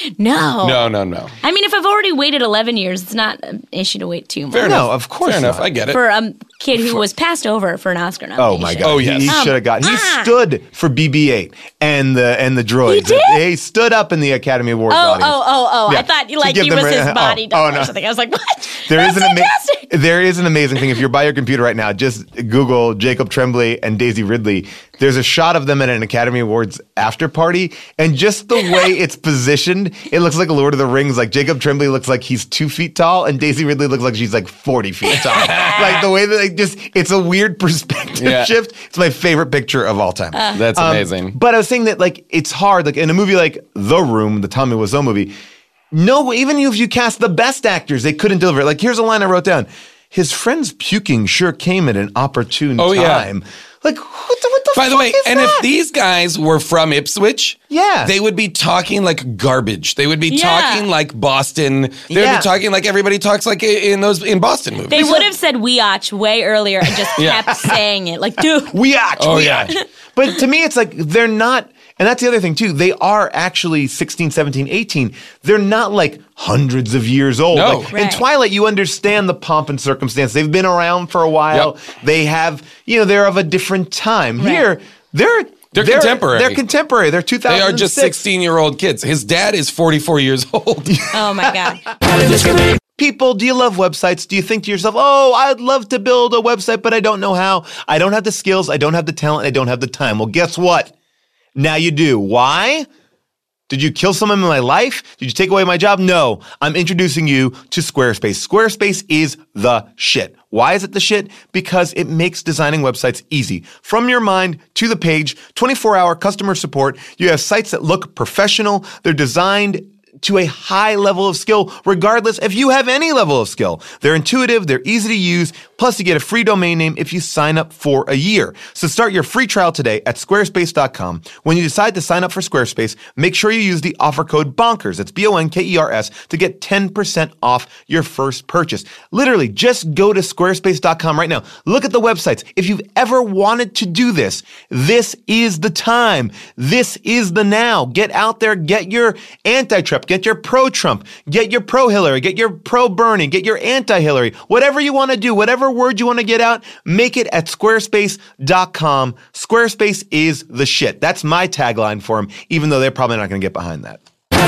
D: no.
C: No, no, no.
D: I mean, if I've already waited eleven years, it's not an issue to wait two more.
C: Fair
A: No,
C: enough.
A: of course
C: Fair enough.
A: not.
C: I get it.
D: For a kid who was passed over for an Oscar nomination.
A: Oh my god!
C: Oh, yes.
A: he, he
D: Um,
A: should have got. He
D: ah.
A: stood for B B eight and the and the droids.
D: He did?
A: He stood up in the Academy Awards
D: Oh,
A: audience.
D: oh, oh, oh!
A: Yeah,
D: I thought
A: to
D: like
A: give
D: he
A: them
D: was
A: re-
D: his
A: oh,
D: body
A: oh,
D: double
A: no.
D: or something. I was like, what?
A: There
D: That's
A: is an ama-
D: fantastic.
A: there is an amazing thing. If you're by your computer right now, just Google Jacob Tremblay and Daisy Ridley. There's a shot of them at an Academy Awards after party, and just the way it's positioned, it looks like Lord of the Rings. Like Jacob Tremblay looks like he's two feet tall, and Daisy Ridley looks like she's like forty feet tall. Like the way that like just it's a weird perspective
C: Yeah.
A: shift. It's my favorite picture of all time.
C: That's
A: Um,
C: amazing.
A: But I was saying that like it's hard. Like in a movie like The Room, the Tommy Wiseau movie, no, even if you cast the best actors, they couldn't deliver it. Like here's a line I wrote down: "His friends puking sure came at an opportune
C: Oh, yeah.
A: time." Like what the, what the
C: By the
A: fuck
C: way,
A: is
C: and
A: that?
C: if these guys were from Ipswich,
A: Yeah.
C: they would be talking like garbage. They would be
D: Yeah.
C: talking like Boston. They would
A: Yeah.
C: be talking like everybody talks like i- in those in Boston movies.
D: They would have said "weotch" way earlier and just
C: Yeah.
D: kept saying it. Like, dude,
A: we act,
C: Oh,
A: we
C: yeah.
A: act. But to me, it's like they're not. And that's the other thing, too. They are actually sixteen, seventeen, eighteen. They're not like hundreds of years old.
C: No.
A: Like, In
D: Right.
A: Twilight, you understand the pomp and circumstance. They've been around for a while.
C: Yep.
A: They have, you know, they're of a different time.
D: Right.
A: Here, they're.
C: They're contemporary.
A: They're contemporary. They're two thousand six.
C: They are just sixteen-year-old kids. His dad is forty-four years old.
D: oh my god.
A: People, do you love websites? Do you think to yourself, oh, I'd love to build a website, but I don't know how. I don't have the skills. I don't have the talent. I don't have the time. Well, guess what? Now you do. Why? Did you kill someone in my life? Did you take away my job? No. I'm introducing you to Squarespace. Squarespace is the shit. Why is it the shit? Because it makes designing websites easy. From your mind to the page, twenty-four hour customer support. You have sites that look professional. They're designed to a high level of skill, regardless if you have any level of skill. They're intuitive, they're easy to use, plus you get a free domain name if you sign up for a year. So start your free trial today at squarespace dot com. When you decide to sign up for Squarespace, make sure you use the offer code BONKERS, that's B O N K E R S, to get ten percent off your first purchase. Literally, just go to squarespace dot com right now. Look at the websites. If you've ever wanted to do this, this is the time. This is the now. Get out there, get your anti-Trump, get your pro-Trump, get your pro-Hillary, get your pro-Bernie, get your anti-Hillary. Whatever you want to do, whatever word you want to get out, make it at squarespace dot com. Squarespace is the shit. That's my tagline for them, even though they're probably not going to get behind that.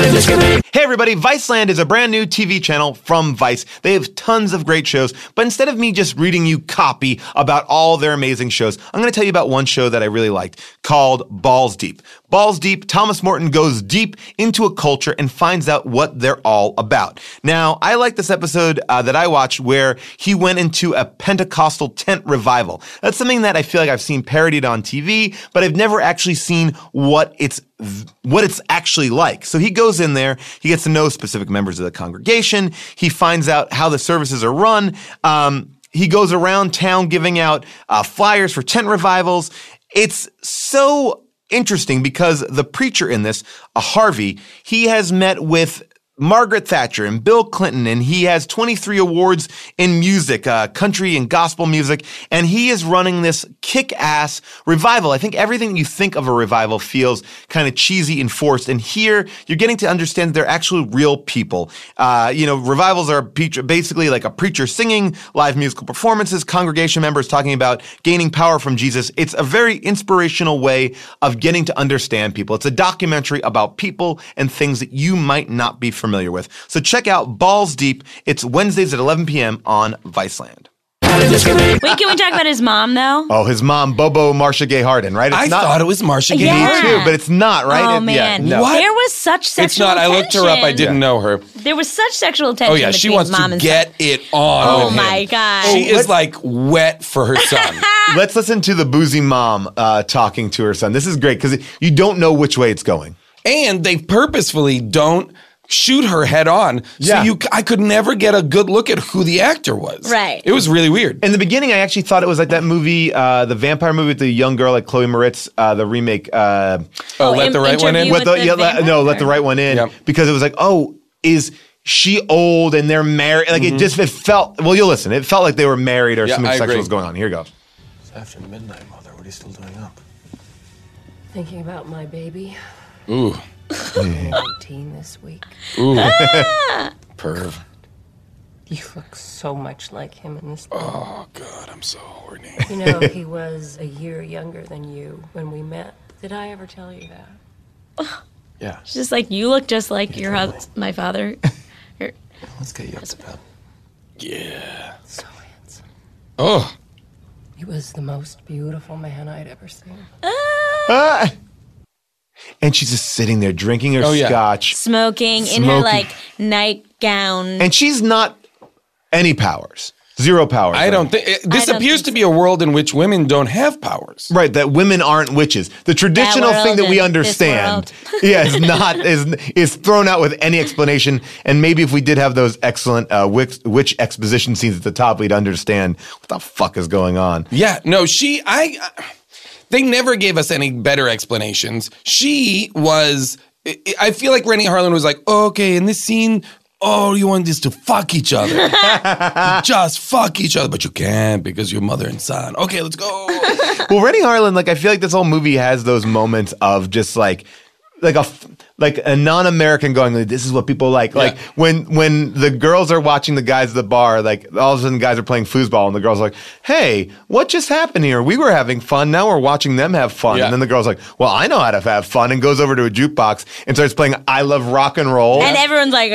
A: Hey everybody, Viceland is a brand new T V channel from Vice. They have tons of great shows, but instead of me just reading you copy about all their amazing shows, I'm going to tell you about one show that I really liked called Balls Deep. Balls Deep, Thomas Morton goes deep into a culture and finds out what they're all about. Now, I like this episode uh, that I watched where he went into a Pentecostal tent revival. That's something that I feel like I've seen parodied on T V, but I've never actually seen what it's what it's actually like. So he goes in there, he gets to know specific members of the congregation, he finds out how the services are run, um, he goes around town giving out uh, flyers for tent revivals. It's so interesting because the preacher in this, uh, Harvey, he has met with Margaret Thatcher and Bill Clinton, and he has twenty-three awards in music, uh, country and gospel music, and he is running this kick-ass revival. I think everything you think of a revival feels kind of cheesy and forced, and here you're getting to understand that they're actually real people. Uh, you know, revivals are basically like a preacher singing, live musical performances, congregation members talking about gaining power from Jesus. It's a very inspirational way of getting to understand people. It's a documentary about people and things that you might not be familiar with. So check out Balls Deep. It's Wednesdays at eleven p.m. on Viceland.
D: Wait, can we talk about his mom though?
A: Oh, his mom, Bobo Marcia Gay Harden, right? It's
C: I
A: not,
C: thought it was Marcia Gay.
D: Yeah.
A: Me too, but it's not, right?
D: Oh
A: It-
D: man,
A: yeah, no.
C: What?
D: there was such sexual
C: It's not. I looked her up. I
D: tension.
C: didn't know her.
D: There was such sexual tension.
C: Oh yeah, she
D: between
C: wants
D: his mom
C: to
D: and
C: get
D: son.
C: it on.
D: Oh
C: with
D: my
C: him.
D: God.
C: She
A: Oh,
C: is
A: let's-
C: like wet for her son.
A: Let's listen to the boozy mom uh, talking to her son. This is great because you don't know which way it's going.
C: And they purposefully don't shoot her head on.
A: Yeah.
C: So you, I could never get a good look at who the actor was.
D: Right.
C: It was really weird.
A: In the beginning, I actually thought it was like that movie, uh, the vampire movie with the young girl, like Chloe Moritz, uh, the remake. Uh,
C: oh,
D: Oh,
C: let the
D: in-
C: right one in.
D: interview
A: with the,
D: with the
A: yeah, let- no,
D: vampire?
A: let the right one in.
C: Yep.
A: Because it was like, oh, is she old and they're married? Like it just, it felt, well, you'll listen. It felt like they were married or
C: Yeah,
A: something
C: I
A: sexual
C: agree.
A: was going on. Here you go.
F: It's after midnight, Mother. What are you still doing up?
G: Thinking about my baby.
C: Ooh,
G: Turning eighteen this week.
C: ooh, perv.
G: You look so much like him in this.
C: Oh God, I'm so horny.
G: You know, he was a year younger than you when we met. Did I ever tell you that?
F: Yeah.
D: It's just like, you look just like your hus- my father. Your-
F: Let's get you up to bed.
C: Yeah.
G: So handsome.
C: Oh,
G: He was the most beautiful man I'd ever seen.
A: Ah! And she's just sitting there drinking her
C: Oh, yeah.
A: scotch.
D: Smoking, in her
A: Smoking.
D: like nightgown.
A: And she's not any powers. Zero powers.
C: I don't think this
D: don't
C: appears
D: think
C: to be a world in which women don't have powers.
A: Right, that women aren't witches. The traditional
D: world
A: thing that we
D: and this
A: understand, yeah, is not is is thrown out with any explanation. And maybe if we did have those excellent uh, witch, witch exposition scenes at the top, we'd understand what the fuck is going on.
C: Yeah, no, she, I, they never gave us any better explanations. She was, I feel like Rennie Harlan was like, okay, in this scene, all you want is to fuck each other. Just fuck each other, but you can't because you're mother and son. Okay, let's go.
A: Well, Rennie Harlan, like I feel like this whole movie has those moments of just like, like a f- like a non-American going, like, this is what people like. Like
C: Yeah.
A: when when the girls are watching the guys at the bar, like all of a sudden guys are playing foosball and the girls are like, hey, what just happened here? We were having fun. Now we're watching them have fun.
C: Yeah.
A: And then the girl's like, well, I know how to have fun, and goes over to a jukebox and starts playing I Love Rock and Roll.
D: and everyone's like, yeah.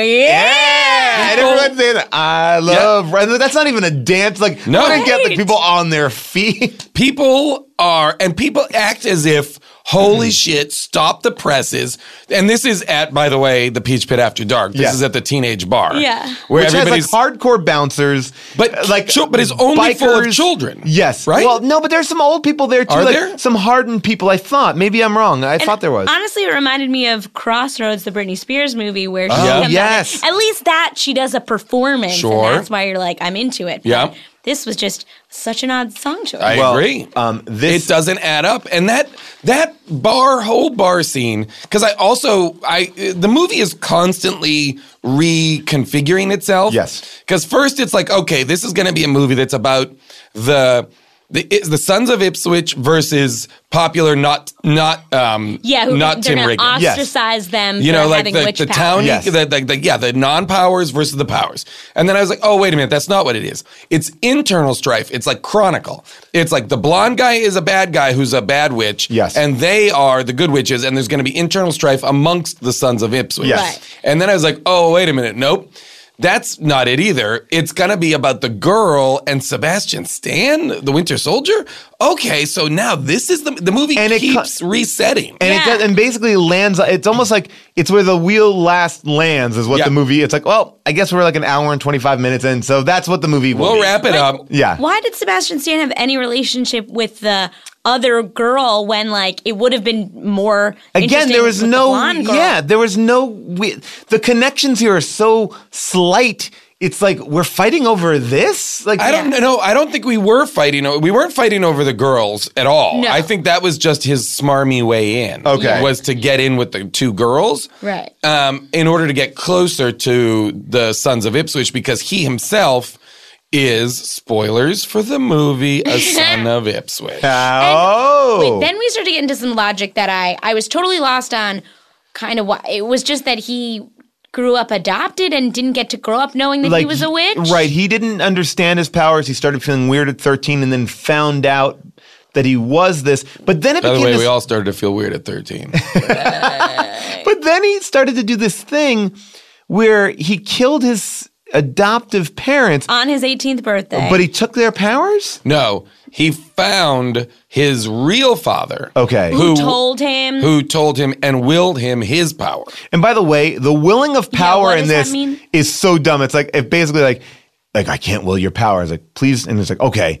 A: Yeah, and everyone's saying, I love, and that's not even a dance. Like,
C: No.
A: we're gonna get the
D: Right.
A: people on their feet.
C: People are, and people act as if, holy shit, stop the presses. And this is at, by the way, the Peach Pit After Dark. This
A: Yeah.
C: is at the teenage bar.
D: Yeah.
C: Where
A: Which has like
C: everybody's,
A: hardcore bouncers,
C: But
A: uh, like,
C: chil- but it's only full of
A: bikers.
C: children.
A: Yes,
C: Right?
A: Well, no, but there's some old people there too.
C: Are
A: like
C: there?
A: some hardened people? I thought. Maybe I'm wrong. I
D: And
A: thought there was.
D: Honestly, it reminded me of Crossroads, the Britney Spears movie, where she
C: Oh,
D: comes
A: yes.
D: out. and- At least that she does a performance,
C: Sure.
D: and that's why you're like, I'm into it. But
C: Yeah.
D: this was just such an odd song choice.
C: I
A: Well,
C: agree.
A: um, this-
C: it doesn't add up, and that that bar whole bar scene. Because I also I the movie is constantly reconfiguring itself.
A: Yes.
C: Because first it's like, okay, this is going to be a movie that's about the the it's the Sons of Ipswich versus popular not not um
D: yeah, who,
C: not
D: they're
C: Tim
D: gonna
C: Riggins.
A: Yes.
D: ostracise them
C: You
D: for
C: know, like
D: having
C: the,
D: witch
C: the
D: power.
C: town,
A: Yes.
C: the, the, the, yeah, the non-powers versus the powers. And then I was like, oh, wait a minute, that's not what it is. It's internal strife. It's like Chronicle. It's like the blonde guy is a bad guy who's a bad witch.
A: Yes.
C: And they are the good witches, and there's going to be internal strife amongst the Sons of Ipswich.
A: Yes.
D: Right.
C: And then I was like, oh, wait a minute, nope. That's not it either. It's going to be about the girl and Sebastian Stan, the Winter Soldier. Okay, so now this is the the movie
A: And it
C: keeps resetting.
A: and
D: Yeah.
A: it does, and basically lands. It's almost like it's where the wheel last lands is what
C: Yeah.
A: the movie. It's like, well, I guess we're like an hour and twenty-five minutes in, so that's what the movie will
C: We'll
A: be.
C: wrap it
D: Like,
C: up.
A: Yeah.
D: Why did Sebastian Stan have any relationship with the other girl when, like, it would have been more
A: Again,
D: interesting
A: there was
D: with the
A: no.
D: blonde girl?
A: Yeah, there was no. We, the connections here are so slight. It's like we're fighting over this. Like
C: I don't know. I don't think we were fighting. o- We weren't fighting over the girls at all.
D: No.
C: I think that was just his smarmy way in.
A: Okay.
C: Was to get in with the two girls.
D: Right.
C: Um, in order to get closer to the Sons of Ipswich, because he himself is, spoilers for the movie, a son of Ipswich.
A: Oh.
D: Wait, then we started to get into some logic that I, I was totally lost on. Kind of what it was just that he grew up adopted and didn't get to grow up knowing that he was a witch.
A: Right. He didn't understand his powers. He started feeling weird at thirteen and then found out that he was this. But then it
C: By the
A: became
C: way,
A: this,
C: we all started to feel weird at thirteen.
A: But then he started to do this thing where he killed his adoptive parents,
D: On his eighteenth birthday.
A: but he took their powers?
C: No, he found his real father.
A: Okay.
D: who told him?
C: Who told him and willed him his power.
A: And by the way, the willing of power
D: what
A: in
D: does that
A: this
D: mean?
A: is so dumb. It's like it basically like like I can't will your power. It's like please, and it's like okay,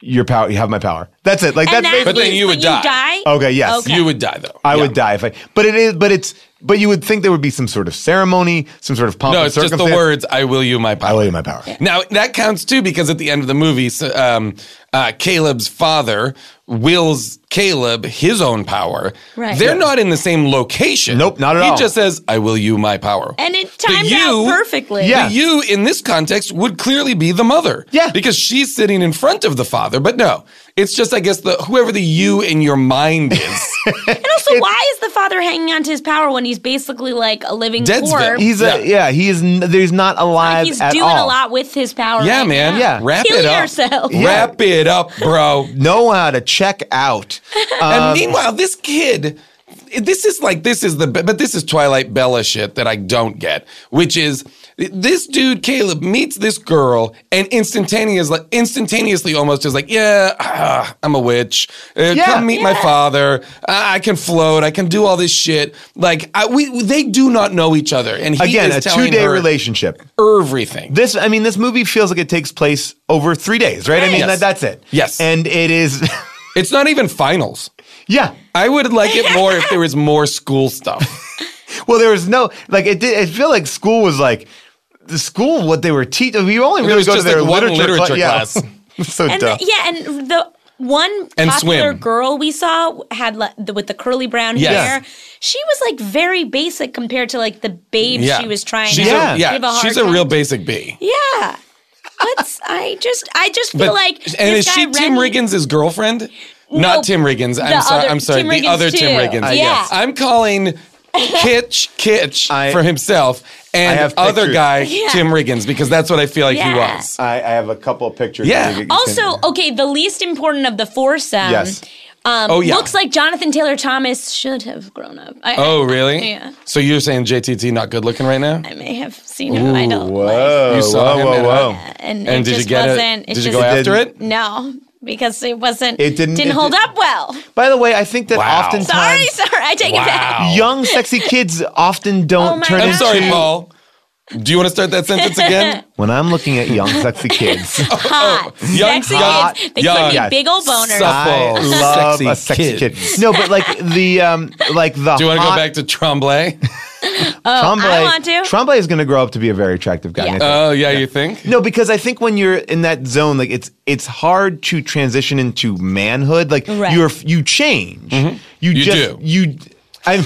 A: your power. You have my power. That's it. Like
D: And
A: that's
D: that
C: But then
D: means
C: you
D: when
C: would die.
D: die.
A: Okay, yes.
D: Okay.
C: You would die though.
A: I
C: Yeah.
A: would die if I. But it is. But it's. But you would think there would be some sort of ceremony, some sort of pomp
C: No,
A: and
C: it's just the
A: circumstance.
C: words, I will you my power.
A: I will you my power.
C: Now, that counts too, because at the end of the movie, so, um, uh, Caleb's father wills Caleb his own power.
D: Right.
C: They're
D: Yeah.
C: not in the same location.
A: Nope, not at
C: he
A: all.
C: Just says, I will you my power.
D: And it
C: The
D: timed
C: you-
D: out perfectly.
A: Yeah.
C: The you in this context would clearly be the mother.
A: Yeah.
C: Because she's sitting in front of the father. But no, it's just, I guess, the whoever the you in your mind is.
D: And also, why is the father hanging on to his power when he's basically like a living
C: Deadsville.
D: corpse?
A: He's a yeah. He is. N- there's not alive
D: He's
A: at
D: doing
A: all.
D: a lot with his power.
C: yeah,
D: right
C: man.
D: now.
A: Yeah.
C: Wrap
D: Kill
C: it up.
D: yourself.
A: Yeah.
C: Wrap it up, bro.
A: Know how to check out.
C: And
A: Um,
C: meanwhile, this kid, this is like, this is the, but this is Twilight Bella shit that I don't get, which is this dude, Caleb, meets this girl and instantaneously, instantaneously almost is like, yeah, ah, I'm a witch. Uh,
A: Yeah.
C: come meet my father. I, I can float. I can do all this shit. Like, I, we, they do not know each other. And he
A: Again,
C: is
A: a
C: telling
A: two-day
C: her
A: relationship.
C: everything.
A: This, I mean, this movie feels like it takes place over three days, right? I mean,
C: Yes.
A: that, that's it.
C: Yes.
A: and it is.
C: It's not even finals.
A: Yeah.
C: I would like it more if there was more school stuff.
A: Well, there was no like it. Did. I feel like school was like the school. What they were teaching. We only
C: There
A: really
C: was
A: go to
C: just,
A: their
C: like, one
A: literature,
C: literature
A: cla-
C: class.
A: Yeah. So
D: And
A: dumb.
D: the, yeah, and the one
C: And
D: popular
C: swim.
D: girl we saw had like, the, with the curly brown
C: Yes.
D: hair. She was like very basic compared to like the babes
C: Yeah.
D: she was trying
C: She's
D: to
C: a, yeah,
D: give a hard
C: she's a real
D: time.
C: basic bee.
D: Yeah. What's I just I just feel
C: But-
D: like
C: and
D: this
C: is she
D: guy
C: Tim
D: Remy-
C: Riggins' girlfriend?
D: No,
C: Not Tim Riggins. I'm
D: the
C: sorry.
D: other-
C: I'm sorry.
D: Tim
C: The
D: Riggins
C: other
D: too.
C: Tim Riggins.
D: Uh, yeah.
C: I'm calling Kitch Kitch
A: I-
C: for himself and
A: have
C: other
A: pictures.
C: guy
D: Yeah.
C: Tim Riggins because that's what I feel like he
D: Yeah.
C: was.
A: I, I have a couple of pictures.
C: Yeah.
A: You can- you
D: Also,
A: can-
D: okay, the least important of the foursome.
A: Yes.
D: Um,
C: Oh, yeah.
D: Looks like Jonathan Taylor Thomas should have grown up. I,
C: Oh, really?
D: Yeah.
C: So you're saying J T T not good looking right now?
D: I may have seen him. I don't.
A: Whoa,
C: You saw
A: whoa,
C: him
A: whoa,
C: in a-
A: whoa.
D: And,
C: And
D: it
C: did you
D: just
C: get it?
D: wasn't.
C: Did
D: it
C: you
D: just,
C: go after it?
D: No, because it wasn't.
A: It didn't- it
D: hold
A: did-
D: up well.
A: By the way, I think that
C: Wow.
A: oftentimes
D: Sorry, sorry. I take it back.
A: young, sexy kids often
D: Oh
A: don't
D: my
A: turn
C: I'm
D: God.
A: into.
C: sorry, Paul. Do you want to start that sentence again?
A: When I'm looking at young, sexy kids,
D: Hot,
C: young,
D: sexy
A: hot,
D: kids. They
C: young.
D: could be
A: Yes.
D: big old boners.
C: Sup-
A: I
C: Oh,
A: love
C: sexy
A: a sexy kid.
C: kids.
A: No, but like the um, like the.
C: Do you want to go
A: hot-
C: back to Tremblay?
A: Tremblay,
D: I want to.
A: Tremblay is going to grow up to be a very attractive guy.
D: Yeah.
A: I think.
C: Oh, yeah, you think?
A: No, because I think when you're in that zone, like it's it's hard to transition into manhood. Like
D: Right.
A: you're you change. You,
C: You
A: just
C: do.
A: you. I'm.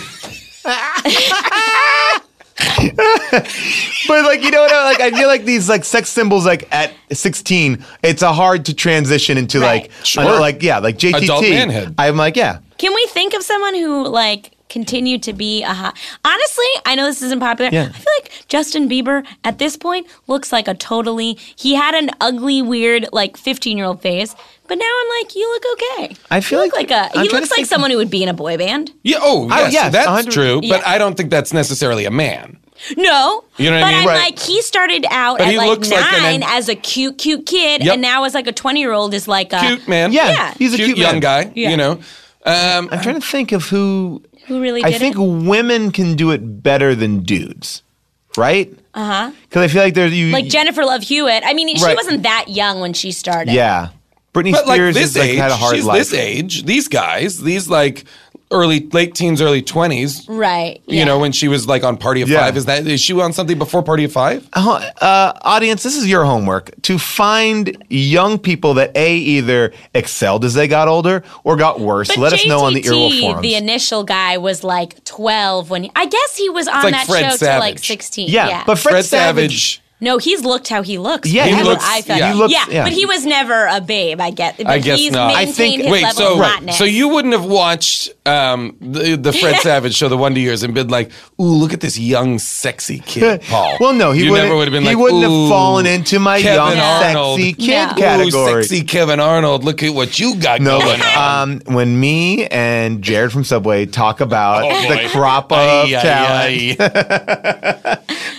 A: But like you know what I like I feel like these like sex symbols like at sixteen it's a hard to transition into
D: Right.
A: like
C: Sure.
A: I know, like yeah like J T T
C: Adult manhood.
A: I'm like yeah
D: Can we think of someone who like continued to be a hot? Honestly, I know this isn't popular.
A: Yeah.
D: I feel like Justin Bieber at this point looks like a totally. He had an ugly, weird, like fifteen-year-old face, but now I'm like, you look okay.
A: I feel
D: You look
A: like-
D: like, a.
A: I'm
D: He
A: trying
D: looks
A: to
D: like
A: think-
D: someone who would be in a boy band.
C: Yeah. Oh,
A: Oh,
C: yes,
A: yes,
C: that's
A: one hundred
C: true. But
D: Yeah.
C: I don't think that's necessarily a man.
D: No,
C: You know what I
D: but
C: mean?
D: I'm
A: Right.
D: like, he started out
C: But
D: at
C: he
D: like
C: looks like
D: nine
C: an-
D: as a cute, cute kid,
C: Yep.
D: and now as like a twenty-year-old is like a
C: Cute man.
A: yeah,
D: Yeah.
A: he's a
C: Cute,
A: cute,
C: young
A: man.
C: guy.
D: Yeah.
C: You know. Um,
A: I'm trying to think of who
D: who really
A: I
D: did
A: think
D: it.
A: women can do it better than dudes, right? Uh huh. Because I feel like there's you
D: Like Jennifer Love Hewitt. I mean, she
A: Right.
D: wasn't that young when she started.
A: yeah. Britney
C: but like
A: Spears
C: this
A: is, like,
C: age,
A: had a hard
C: she's
A: life.
C: this age. These guys, these like early, late teens, early twenties.
D: Right.
C: You
D: yeah.
C: know, when she was like on Party of
A: Yeah.
C: Five. Is that is she on something before Party of Five?
A: Uh, uh, audience, this is your homework to find young people that A, either excelled as they got older or got worse.
D: But
A: Let us know on the
D: J T T,
A: Earwolf forums.
D: the initial guy, was like twelve when he, I guess he was on
C: like
D: that
C: Fred
D: show till like
C: Savage.
D: sixteen.
A: yeah,
D: Yeah,
A: but Fred,
C: Fred
A: Savage,
C: Savage.
D: no, he's looked how he looks.
A: Yeah,
D: That's
A: he
D: what
A: looks-
D: I felt.
C: yeah.
A: He looks-
D: yeah,
A: yeah.
D: but he was never a babe. I get. But
C: I guess
D: he's
C: not. I
D: maintained
A: think-
D: his
C: Wait,
D: level
C: so
D: of hotness.
C: so you wouldn't have watched um, the the Fred Savage show, The Wonder Years, and been like, "Ooh, look at this young, sexy kid, Paul."
A: Well, no, he
C: you
A: wouldn't.
C: never would have been
A: he
C: like,
A: wouldn't have
C: "Ooh,
A: fallen into my
C: Kevin
A: young,
C: Arnold.
A: sexy kid
D: No. Ooh,
A: category.
C: Ooh, sexy Kevin Arnold. Look at what you got
A: No,
C: going
A: but
C: on.
A: um, when me and Jared from Subway talk about
C: Oh,
A: the
C: boy.
A: crop of
C: Ay, ay,
A: talent,
C: ay.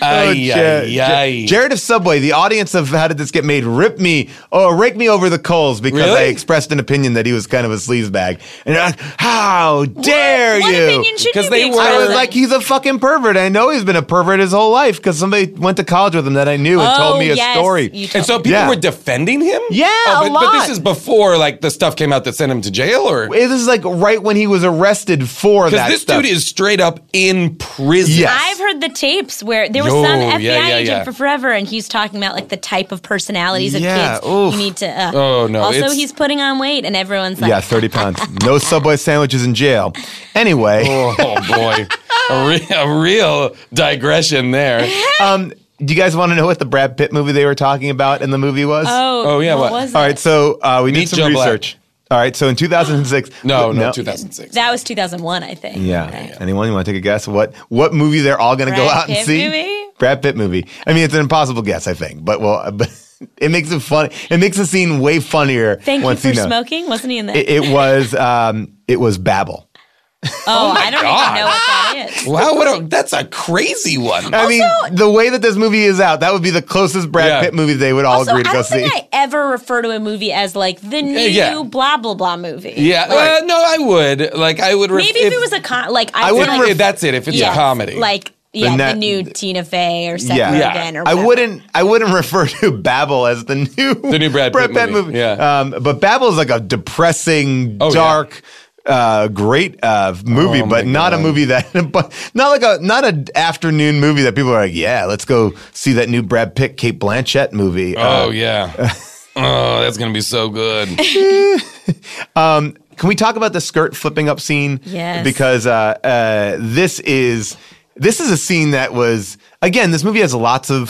C: Ay,
A: Jared,
C: ay, ay.
A: Jared of Subway, the audience of How Did This Get Made, ripped me, oh, rake me over the coals because
C: Really?
A: I expressed an opinion that he was kind of a sleazebag. And they're like, how dare
D: What
A: you?
D: opinion should
C: 'Cause
D: you
C: they
D: be
C: were-
A: I was
D: expressing?
A: like, he's a fucking pervert. I know he's been a pervert his whole life because somebody went to college with him that I knew and
D: oh,
A: told me a
D: yes,
A: story.
D: you told
C: And so
D: me.
C: people
A: Yeah.
C: were defending him?
A: Yeah,
C: Oh,
A: a
C: but, but this
A: lot.
C: is before like the stuff came out that sent him to jail, or
A: This is like right when he was arrested for
C: because
A: that
C: this
A: stuff.
C: dude is straight up in prison.
A: Yes.
D: I've heard the tapes where there was
C: Yo,
D: some F B I
C: yeah, yeah,
D: agent
C: yeah.
D: for forever, and he's talking about like the type of personalities of
A: Yeah,
D: kids
A: oof.
D: you need to. Uh,
C: Oh, no,
D: Also,
C: it's-
D: he's putting on weight, and everyone's like,
A: Yeah, thirty pounds. No Subway sandwiches in jail. Anyway,
C: Oh boy, a, re- a real digression there.
A: um, do you guys want to know what the Brad Pitt movie they were talking about in the movie was?
D: "Oh,
C: Oh, yeah,
D: what,
C: what?
D: was
A: All
D: it?"
A: right, so uh, we
C: Meet
A: did some
C: Joe Black.
A: research. All right, so in two thousand six.
C: No, no, two thousand six.
D: That was two thousand one, I think.
A: Yeah.
D: Right.
A: Anyone? You want to take a guess? What what movie they're all going to go
D: Brad
A: out and
D: Pitt
A: see?
D: movie?
A: Brad Pitt movie. I mean, it's an impossible guess, I think, but well, but it makes it fun. It makes the scene way funnier.
D: Thank you
A: once
D: for
A: you know.
D: smoking. Wasn't he in that?
A: It, it was um, it was Babel.
D: oh, I don't
C: God.
D: even know what that is.
C: Wow, what a, that's a crazy one.
A: I mean, the way that this movie is out, that would be the closest Brad
C: Yeah.
A: Pitt movie they would all
D: Also,
A: agree to
D: I
A: go
D: don't
A: see.
D: think I ever refer to a movie as like the new
C: yeah.
D: blah blah blah movie.
C: yeah, uh, no, I would like. I would. Ref-
D: Maybe if, it was a con, like I,
A: I
D: feel
A: wouldn't
D: like,
A: ref-
C: that's it. If it's
D: yes,
C: a comedy,
D: like yeah, the,
A: na-
D: new Tina Fey or Seth
A: Yeah.
D: Rogen
C: Yeah.
D: or
A: I
D: whatever.
A: wouldn't. I wouldn't refer to Babel as the new
C: The new Brad Pitt movie, yeah.
A: Um, but Babel is like a depressing,
C: Oh, yeah.
A: dark, uh, great uh, movie,
C: Oh,
A: but
C: my
A: not a
C: God.
A: movie that, but not like a not an afternoon movie that people are like, yeah, let's go see that new Brad Pitt, Kate Blanchett movie.
C: oh
A: Uh,
C: yeah, oh that's gonna be so good.
A: Um, can we talk about the skirt flipping up scene?
D: Yes.
A: Because uh, uh, this is this is a scene that was, again, this movie has lots of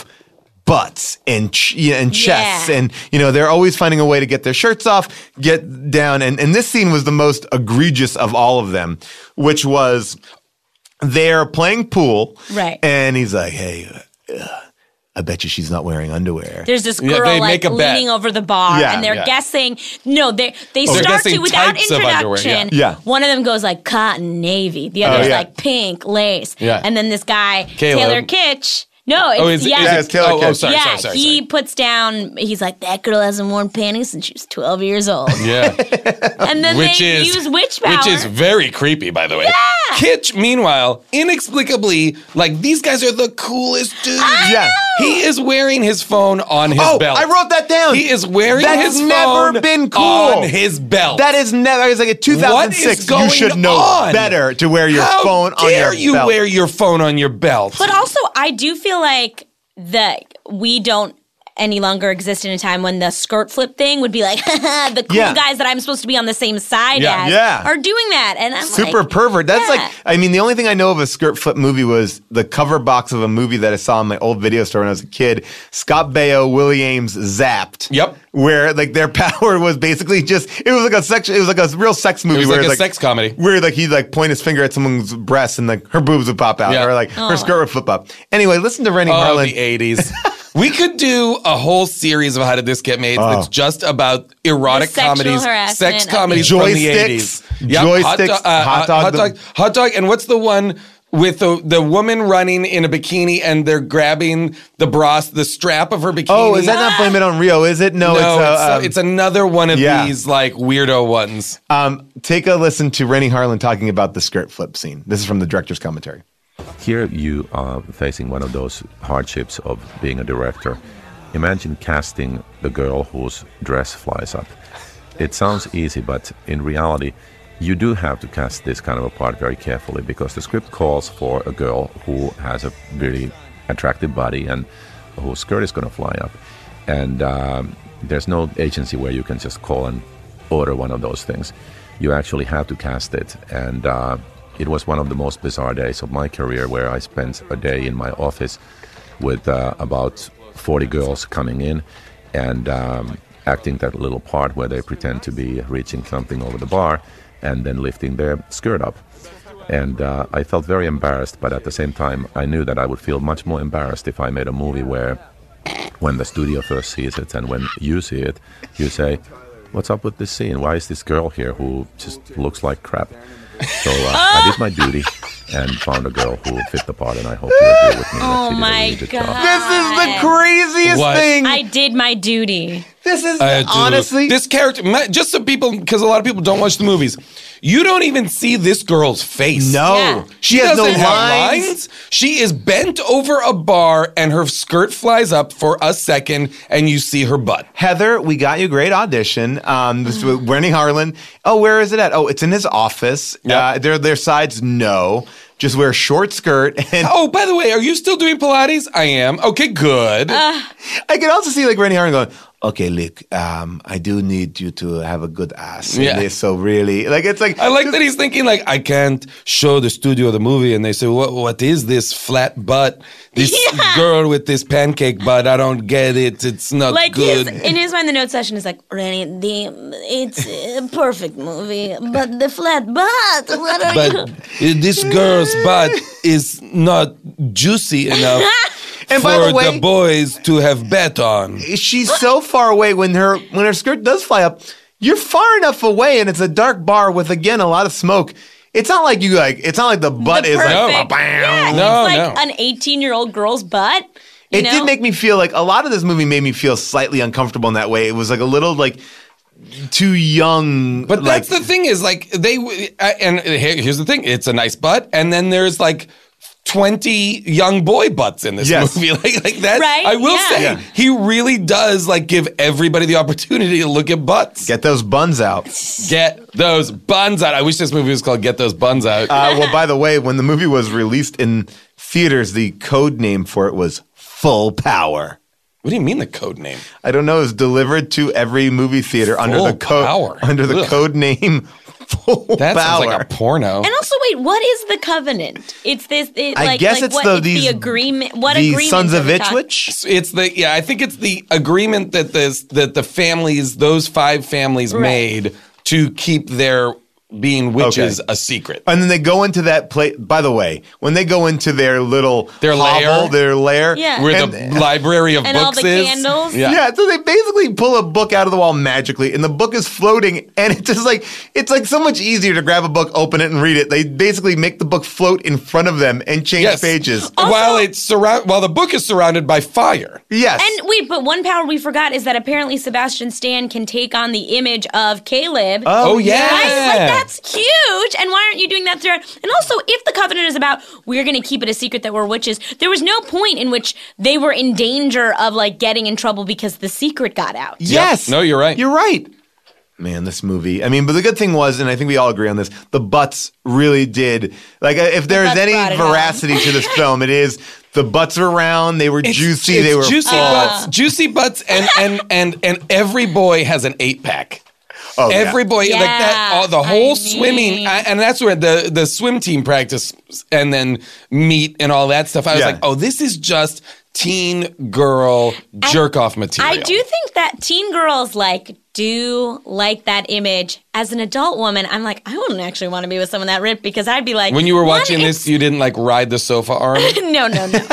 A: butts and ch- yeah, and chests,
D: Yeah.
A: and you know they're always finding a way to get their shirts off, get down, and and this scene was the most egregious of all of them, which was they're playing pool,
D: Right.
A: And he's like, "Hey, uh, I bet you she's not wearing underwear."
D: There's this
C: Yeah,
D: girl
C: they
D: like
C: make a bet.
D: leaning over the bar,
A: Yeah,
D: and they're
C: yeah.
D: guessing. No, they they
C: They're
D: start
C: guessing
D: to without
C: types of underwear,
D: introduction.
A: yeah. Yeah.
D: One of them goes like cotton navy. The
A: Oh,
D: other's
A: yeah.
D: like pink lace.
C: Yeah.
D: And then this guy
C: Caleb.
D: Taylor Kitsch. No, it's,
C: Oh, is,
D: yeah,
C: is
A: Yeah,
C: it,
A: it's Taylor
C: oh, oh,
A: Kitsch.
C: sorry,
D: yeah,
C: sorry, sorry,
D: he
C: sorry.
D: puts down. He's like, that girl hasn't worn panties since she was twelve years old.
C: Yeah,
D: And then
C: which
D: they
C: is
D: use witch power.
C: which is very creepy, by the way.
D: Yeah.
C: Kitsch, meanwhile, inexplicably, like these guys are the coolest dudes.
A: Yeah.
C: He is wearing his phone on his
A: Oh,
C: belt.
A: I wrote that down.
C: He is wearing
A: That's
C: his
A: never
C: phone
A: been cool.
C: on his belt.
A: That is never. I was like, in two thousand six,
C: going
A: you should know
C: on?
A: better to wear your
C: How
A: phone on
C: dare
A: your
C: you
A: belt.
C: wear your phone on your belt?
D: But also, I do feel like that we don't any longer exist in a time when the skirt flip thing would be like, the cool
A: Yeah.
D: guys that I'm supposed to be on the same side
C: Yeah.
D: as
A: Yeah.
D: are doing that. And I'm
A: Super
D: like,
A: pervert. That's
D: yeah.
A: like, I mean, the only thing I know of a skirt flip movie was the cover box of a movie that I saw in my old video store when I was a kid. Scott Baio, Willie Ames, Zapped.
C: Yep.
A: Where like their power was basically just, it was like a sex, it was like a real sex movie.
C: was
A: where
C: like a sex comedy.
A: Where like he'd like point his finger at someone's breast and like her boobs would pop out,
C: Yeah.
A: or like her skirt would flip up. Anyway, listen to Rennie
C: Oh,
A: Harlan.
C: the eighties. We could do a whole series of How Did This Get Made
A: Oh.
C: that's just about erotic
D: The sexual
C: comedies,
D: harassment
C: sex
D: of
C: comedies
A: the-
C: from the
A: Joysticks.
C: eighties.
A: Joysticks,
C: hot, do- uh,
A: hot
C: uh,
A: dog
C: hot
A: the-
C: dog, hot dog, and what's the one with the the woman running in a bikini and they're grabbing the bra, the strap of her bikini?
A: Oh, is that not Blame It on Rio? Is it? No,
C: No,
A: it's,
C: it's,
A: uh,
C: uh,
A: um,
C: it's another one of
A: yeah.
C: these like weirdo ones.
A: Um, take a listen to Rennie Harlan talking about the skirt flip scene. This is from the director's commentary.
H: Here you are facing one of those hardships of being a director. Imagine casting the girl whose dress flies up. It sounds easy, but in reality, you do have to cast this kind of a part very carefully because the script calls for a girl who has a really attractive body and whose skirt is going to fly up. And um, there's no agency where you can just call and order one of those things. You actually have to cast it. And uh, it was one of the most bizarre days of my career where I spent a day in my office with uh, about forty girls coming in and um, acting that little part where they pretend to be reaching something over the bar and then lifting their skirt up. And uh, I felt very embarrassed, but at the same time, I knew that I would feel much more embarrassed if I made a movie where when the studio first sees it and when you see it, you say, what's up with this scene? Why is this girl here who just looks like crap? So uh, I did my duty. and found a girl who fit the part, and I hope you agree with me.
D: Oh
H: that she did a
D: my
H: really good
D: God.
H: job.
A: This is the craziest
C: What?
A: thing.
D: I did my duty.
A: This is
C: I do.
A: honestly.
C: This character, ma- just so people, because a lot of people don't watch the movies, you don't even see this girl's face.
A: no,
D: Yeah.
A: she has no
C: doesn't have
A: lines.
C: She is bent over a bar and her skirt flies up for a second and you see her butt.
A: Heather, we got you a great audition. Um, this is with Rennie Harlan. Oh, where is it at? Oh, it's in his office.
C: Yep.
A: Uh, their their sides, no. Just wear a short skirt. And
C: Oh, by the way, are you still doing Pilates? I am. Okay, good.
A: I can also see like Rennie Harlan going, okay, look, um, I do need you to have a good ass. in
C: Yeah.
A: this, so really, like it's like
C: I like that he's thinking like, I can't show the studio the movie. And they say, what, what is this flat butt? This
D: Yeah.
C: girl with this pancake butt. I don't get it. It's not
D: Like
C: good.
D: his, in his mind, the note session is like, Rennie, the it's a perfect movie, but the flat butt. What are
C: but
D: you?
C: uh, this girl's butt is not juicy enough
A: And
C: for
A: by the way-
C: boys to have bet on.
A: she's so far away when her when her skirt does fly up. You're far enough away, and it's a dark bar with again a lot of smoke. It's not like you like. It's not like the butt
D: The
A: is like.
D: perfect-
A: bam.
D: Yeah,
C: No,
D: it's like
C: no.
D: an eighteen-year-old girl's butt. You
A: It
D: know?
A: did make me feel like a lot of this movie made me feel slightly uncomfortable in that way. It was like a little like too young.
C: But
A: like,
C: that's the thing is like they uh, and here- here's the thing. It's a nice butt, and then there's like twenty young boy butts in this
A: Yes.
C: movie. Like like that.
D: Right?
C: I will
D: Yeah.
C: say
A: Yeah.
C: he really does like give everybody the opportunity to look at butts.
A: get those buns out.
C: Get those buns out. I wish this movie was called Get Those Buns Out.
A: Uh, well, by the way, when the movie was released in theaters, the code name for it was Full Power.
C: What do you mean the code name?
A: I don't know. It was delivered to every movie theater under
C: Full
A: the code
C: Power.
A: under the
C: Ugh.
A: code name Full
C: That
A: Power.
C: sounds like a porno.
D: And also, wait, what is the covenant? It's this. It,
A: I
D: like,
A: guess
D: like
A: it's
D: what,
A: the
D: it's
A: these
D: the agreement. What
A: the
D: agreement?
A: Sons
D: are
A: of
D: we talking-
A: Itchwich.
C: It's the yeah. I think it's the agreement that this that the families, those five families,
D: Right.
C: made to keep their being witches a secret.
A: And then they go into that place. By the way, when they go into their little
C: Their
A: hovel,
C: lair?
A: their lair,
D: Yeah.
C: Where
A: and-
C: the library of
D: And all
C: books
D: the
C: is.
D: candles?
C: Yeah.
A: Yeah, so they basically pull a book out of the wall magically, and the book is floating, and it's just like it's like so much easier to grab a book, open it, and read it. They basically make the book float in front of them and change
C: Yes.
A: pages.
C: while it's surround while the book is surrounded by fire.
A: Yes,
D: And wait, but one power we forgot is that apparently Sebastian Stan can take on the image of Caleb.
C: Oh, yeah.
D: Right? Like, that's huge. And why aren't you doing that throughout? And also, if the covenant is about we're going to keep it a secret that we're witches, there was no point in which they were in danger of like getting in trouble because the secret got out.
A: yes.
C: No, you're right.
A: You're right. Man, this movie. I mean, but the good thing was, and I think we all agree on this, the butts really did. Like, if there is
D: butts
A: any
D: brought it on.
A: veracity to this film, it is the butts are round. They were
C: It's-
A: juicy.
C: it's
A: they were
C: juicy
A: full.
C: butts, juicy butts, and and and and every boy has an eight pack.
A: Oh, yeah.
C: Every boy, like that,
D: Yeah,
C: all, the whole
D: I
C: swimming,
D: mean-
C: I, and that's where the the swim team practice and then meet and all that stuff. I was
A: Yeah.
C: like, oh, this is just teen girl jerk off material.
D: I do think that teen girls like do like that image. As an adult woman, I'm like, I wouldn't actually want to be with someone that ripped because I'd be like,
C: When you were
D: "One,
C: watching
D: it's-
C: this, you didn't like ride the sofa arm.
D: no, no, no.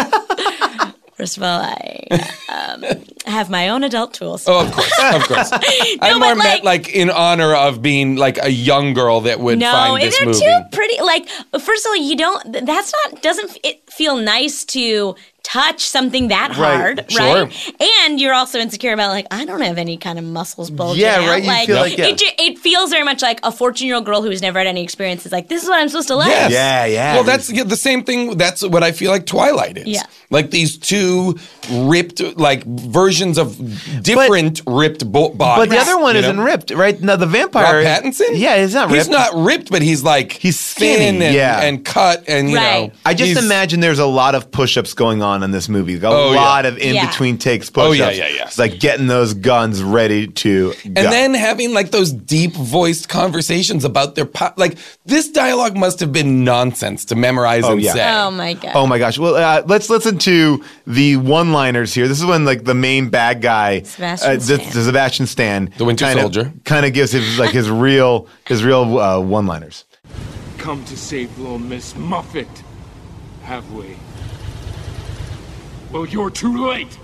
D: First of all, I um, have my own adult tools.
C: Oh, of course, of course. I
D: No,
C: more
D: but,
C: meant
D: like-
C: like in honor of being like a young girl that would
D: No,
C: find this
D: they're
C: movie.
D: too pretty. Like, first of all, you don't. That's not. Doesn't it feel nice to touch something that
A: Right,
D: hard,
C: sure.
D: right? And you're also insecure about like I don't have any kind of muscles bulging
A: Yeah,
D: out.
A: right, you
D: Like,
A: feel like, yeah.
D: it, ju- it feels very much like a fourteen year old girl who's never had any experience is like, this is what I'm supposed to like.
C: Yes.
A: Yeah, yeah.
C: Well, that's yeah, the same thing. That's what I feel like Twilight is.
D: Yeah.
C: Like these two ripped, like versions of different ripped bo- bodies.
A: But the other one
C: you
A: isn't
C: know?
A: ripped, right? No, the vampire.
C: Rob Pattinson?
A: Yeah, he's not ripped.
C: He's not ripped, but he's like
A: He's
C: thin
A: skinny,
C: and,
A: yeah.
C: and cut, and you
D: Right.
C: know.
A: I just
C: he's-
A: imagine there's a lot of push-ups going on in this movie. A
C: Oh, yeah.
A: lot of in-between
D: Yeah.
A: takes push-ups.
C: Oh, yeah, yeah, yeah.
A: It's like getting those guns ready to go.
C: And then having like those deep voiced conversations about their po- like this dialogue must have been nonsense to memorize and
A: yeah.
C: say.
D: Oh my god.
A: Oh my gosh! Well, uh, let's listen to the one-liners here. This is when like the main bad guy,
D: Sebastian
A: uh, the,
D: Stan.
A: the Sebastian Stan,
C: The Winter
A: kinda,
C: Soldier.
A: kind of gives his like his real his real uh, one-liners.
E: Come to save little Miss Muffet, have we? Well, you're too late.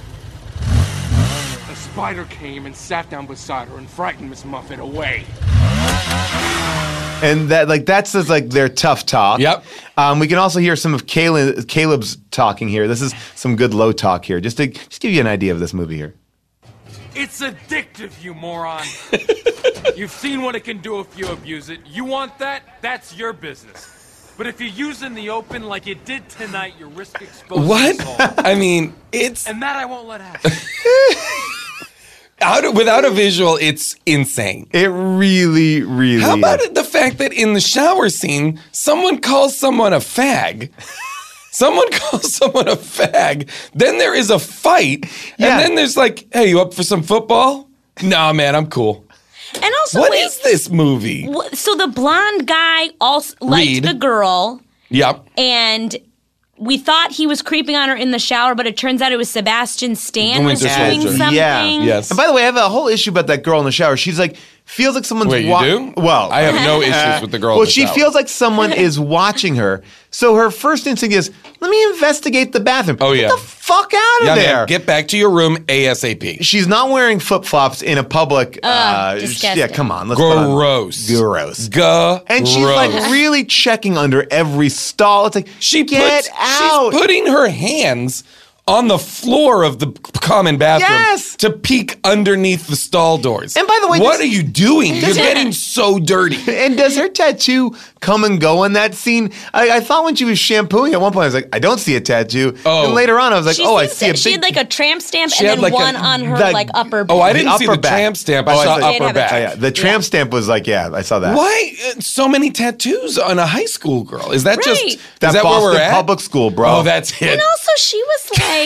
E: A spider came and sat down beside her and frightened Miss Muffet away.
A: And that, like, that's just, like, their tough talk.
C: Yep.
A: Um, we can also hear some of Caleb, Caleb's talking here. This is some good low talk here, just to just give you an idea of this movie here.
E: It's addictive, you moron. You've seen what it can do if you abuse it. You want that? That's your business. But if you use it in the open like you did tonight, you risk exposing
C: What?
E: us all.
C: I mean, it's
E: And that I won't let happen.
C: out of, without a visual, it's insane.
A: It really, really
C: How about
A: is.
C: it, the fact that in the shower scene, someone calls someone a fag? Someone calls someone a fag. Then there is a fight.
A: Yeah.
C: And then there's like, hey, you up for some football? Nah, man, I'm cool.
D: And also,
C: What
D: wait,
C: is this movie?
D: wh- so the blonde guy also liked
C: Reed.
D: the girl,
C: Yep.
D: and we thought he was creeping on her in the shower, but it turns out it was Sebastian Stan
C: The
D: was
C: Winter
D: doing
C: Soldier.
D: something.
A: Yeah.
C: Yes.
A: And by the way, I have a whole issue about that girl in the shower. She's like, feels like someone's
C: Wait, you
A: wa-
C: do?
A: Well,
C: I have no issues with the girl in
A: Well,
C: the
A: she
C: shower.
A: feels like someone is watching her. So her first instinct is, let me investigate the bathroom.
C: Oh, yeah.
A: Get the fuck out of
C: Yeah,
A: there.
C: man, get back to your room ASAP.
A: She's not wearing flip flops in a public. uh,
D: disgusting.
A: yeah, come on. Let's put on-
C: Gross.
A: Gross.
C: Gross.
A: And she's like really checking under every stall. It's like,
C: She
A: get
C: puts,
A: out.
C: She's putting her hands on the floor of the common bathroom
A: Yes.
C: to peek underneath the stall doors.
A: And by the way,
C: what
A: this-
C: are you doing? You're getting so dirty.
A: And does her tattoo come and go in that scene? I, I thought when she was shampooing at one point, I was like, I don't see a tattoo.
C: Oh.
A: And later on, I was like,
D: She
A: oh, I
D: seems
A: see
D: to-
A: a big.
D: She had like a tramp stamp
C: She
D: and
C: had
D: then
C: like a-
D: one on her
A: the-
D: like upper.
C: Oh, I
A: The
C: didn't see
A: upper
C: the
A: back.
C: tramp stamp. I
A: Oh, I
C: saw
A: thought-
D: Did
C: upper
D: have a
C: back.
A: Oh, yeah. The tramp stamp was like, yeah, I saw that.
C: Why uh, so many tattoos on a high school girl? Is that
D: Right.
C: just is
A: That
C: that
A: Boston
C: where we're at?
A: public school, bro.
C: Oh, that's it.
D: And also, she was like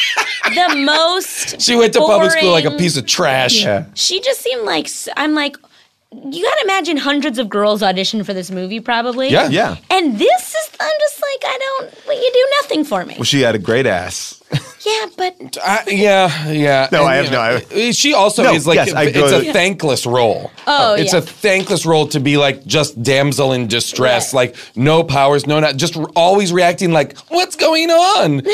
D: the most.
C: She went to public school like a
D: boring-
C: piece of trash.
A: Yeah.
D: She just seemed like s- I'm like. You gotta imagine hundreds of girls audition for this movie, probably.
C: Yeah.
A: Yeah.
D: And this is, I'm just like, I don't, well, you do nothing for me.
A: Well, she had a great ass.
D: Yeah, but
C: I, yeah, yeah.
A: No,
C: And,
A: I have
C: you
A: no-
C: know, She also
A: No,
C: is like
A: yes, I
C: it's
A: go-
C: a thankless role.
D: Oh,
C: it's
D: yeah.
C: a thankless role to be like just damsel in distress,
D: Right.
C: like no powers, no not, just always reacting like what's going on?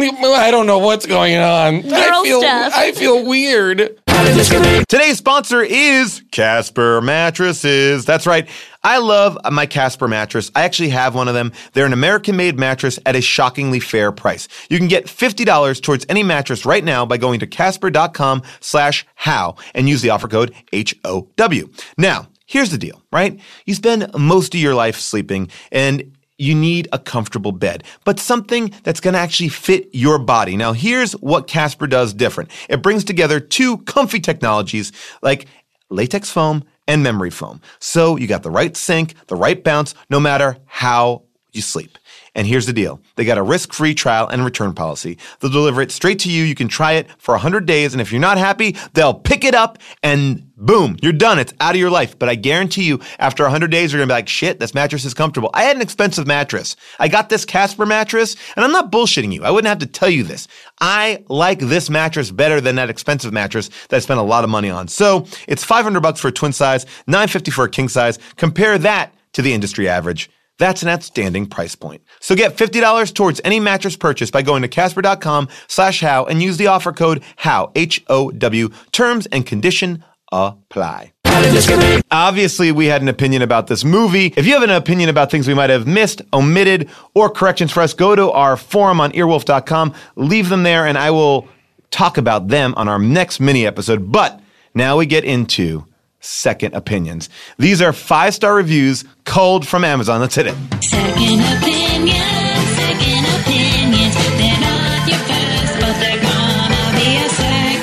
C: I don't know what's going on. I
D: Girl
C: feel
D: stuff.
C: I feel weird.
A: Today's sponsor is Casper Mattresses. That's right. I love my Casper mattress. I actually have one of them. They're an American-made mattress at a shockingly fair price. You can get fifty dollars towards any mattress right now by going to casper.com slash how and use the offer code H O W. Now, here's the deal, right? You spend most of your life sleeping, and you need a comfortable bed, but something that's going to actually fit your body. Now, here's what Casper does different. It brings together two comfy technologies like latex foam and memory foam. So you got the right sink, the right bounce, no matter how you sleep. And here's the deal. They got a risk-free trial and return policy. They'll deliver it straight to you. You can try it for one hundred days, and if you're not happy, they'll pick it up and boom, you're done. It's out of your life. But I guarantee you, after one hundred days, you're going to be like, shit, this mattress is comfortable. I had an expensive mattress. I got this Casper mattress, and I'm not bullshitting you. I wouldn't have to tell you this. I like this mattress better than that expensive mattress that I spent a lot of money on. So it's five hundred bucks for a twin size, nine fifty for a king size. Compare that to the industry average. That's an outstanding price point. So get fifty dollars towards any mattress purchase by going to casper.com slash how and use the offer code HOW, H O W. Terms and condition apply. Obviously, we had an opinion about this movie. If you have an opinion about things we might have missed, omitted, or corrections for us, go to our forum on earwolf dot com, leave them there, and I will talk about them on our next mini episode. But now we get into second opinions. These are five-star reviews culled from Amazon. Let's hit it.
I: Second opinions, second opinions. They're not your first, but they're gonna be a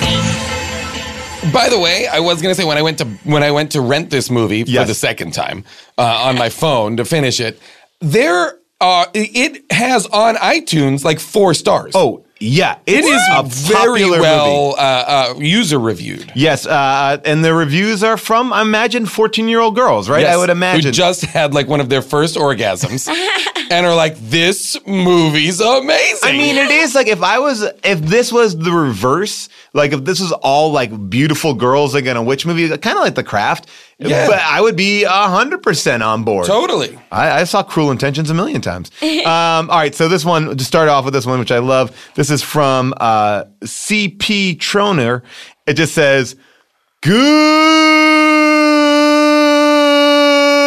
I: second.
C: By the way, I was gonna say when I went to when I went to rent this movie
A: Yes.
C: for the second time uh, on my phone to finish it, there uh, it has on iTunes like four stars.
A: Oh, yeah.
C: it is
A: a
C: very
A: popular
C: well
A: movie.
C: uh, uh, user reviewed.
A: Yes, uh, and the reviews are from, I imagine, fourteen-year-old girls, right?
C: Yes,
A: I would imagine.
C: who just had like one of their first orgasms and are like, "This movie's amazing."
A: I mean, it is like if I was, if this was the reverse, like if this was all like beautiful girls like in a witch movie, kind of like The Craft,
C: Yeah.
A: but I would be one hundred percent on board.
C: totally.
A: I, I saw Cruel Intentions a million times. um, all right, so this one, to start off with this one, which I love, this is from uh, C P Troner. It just says, good.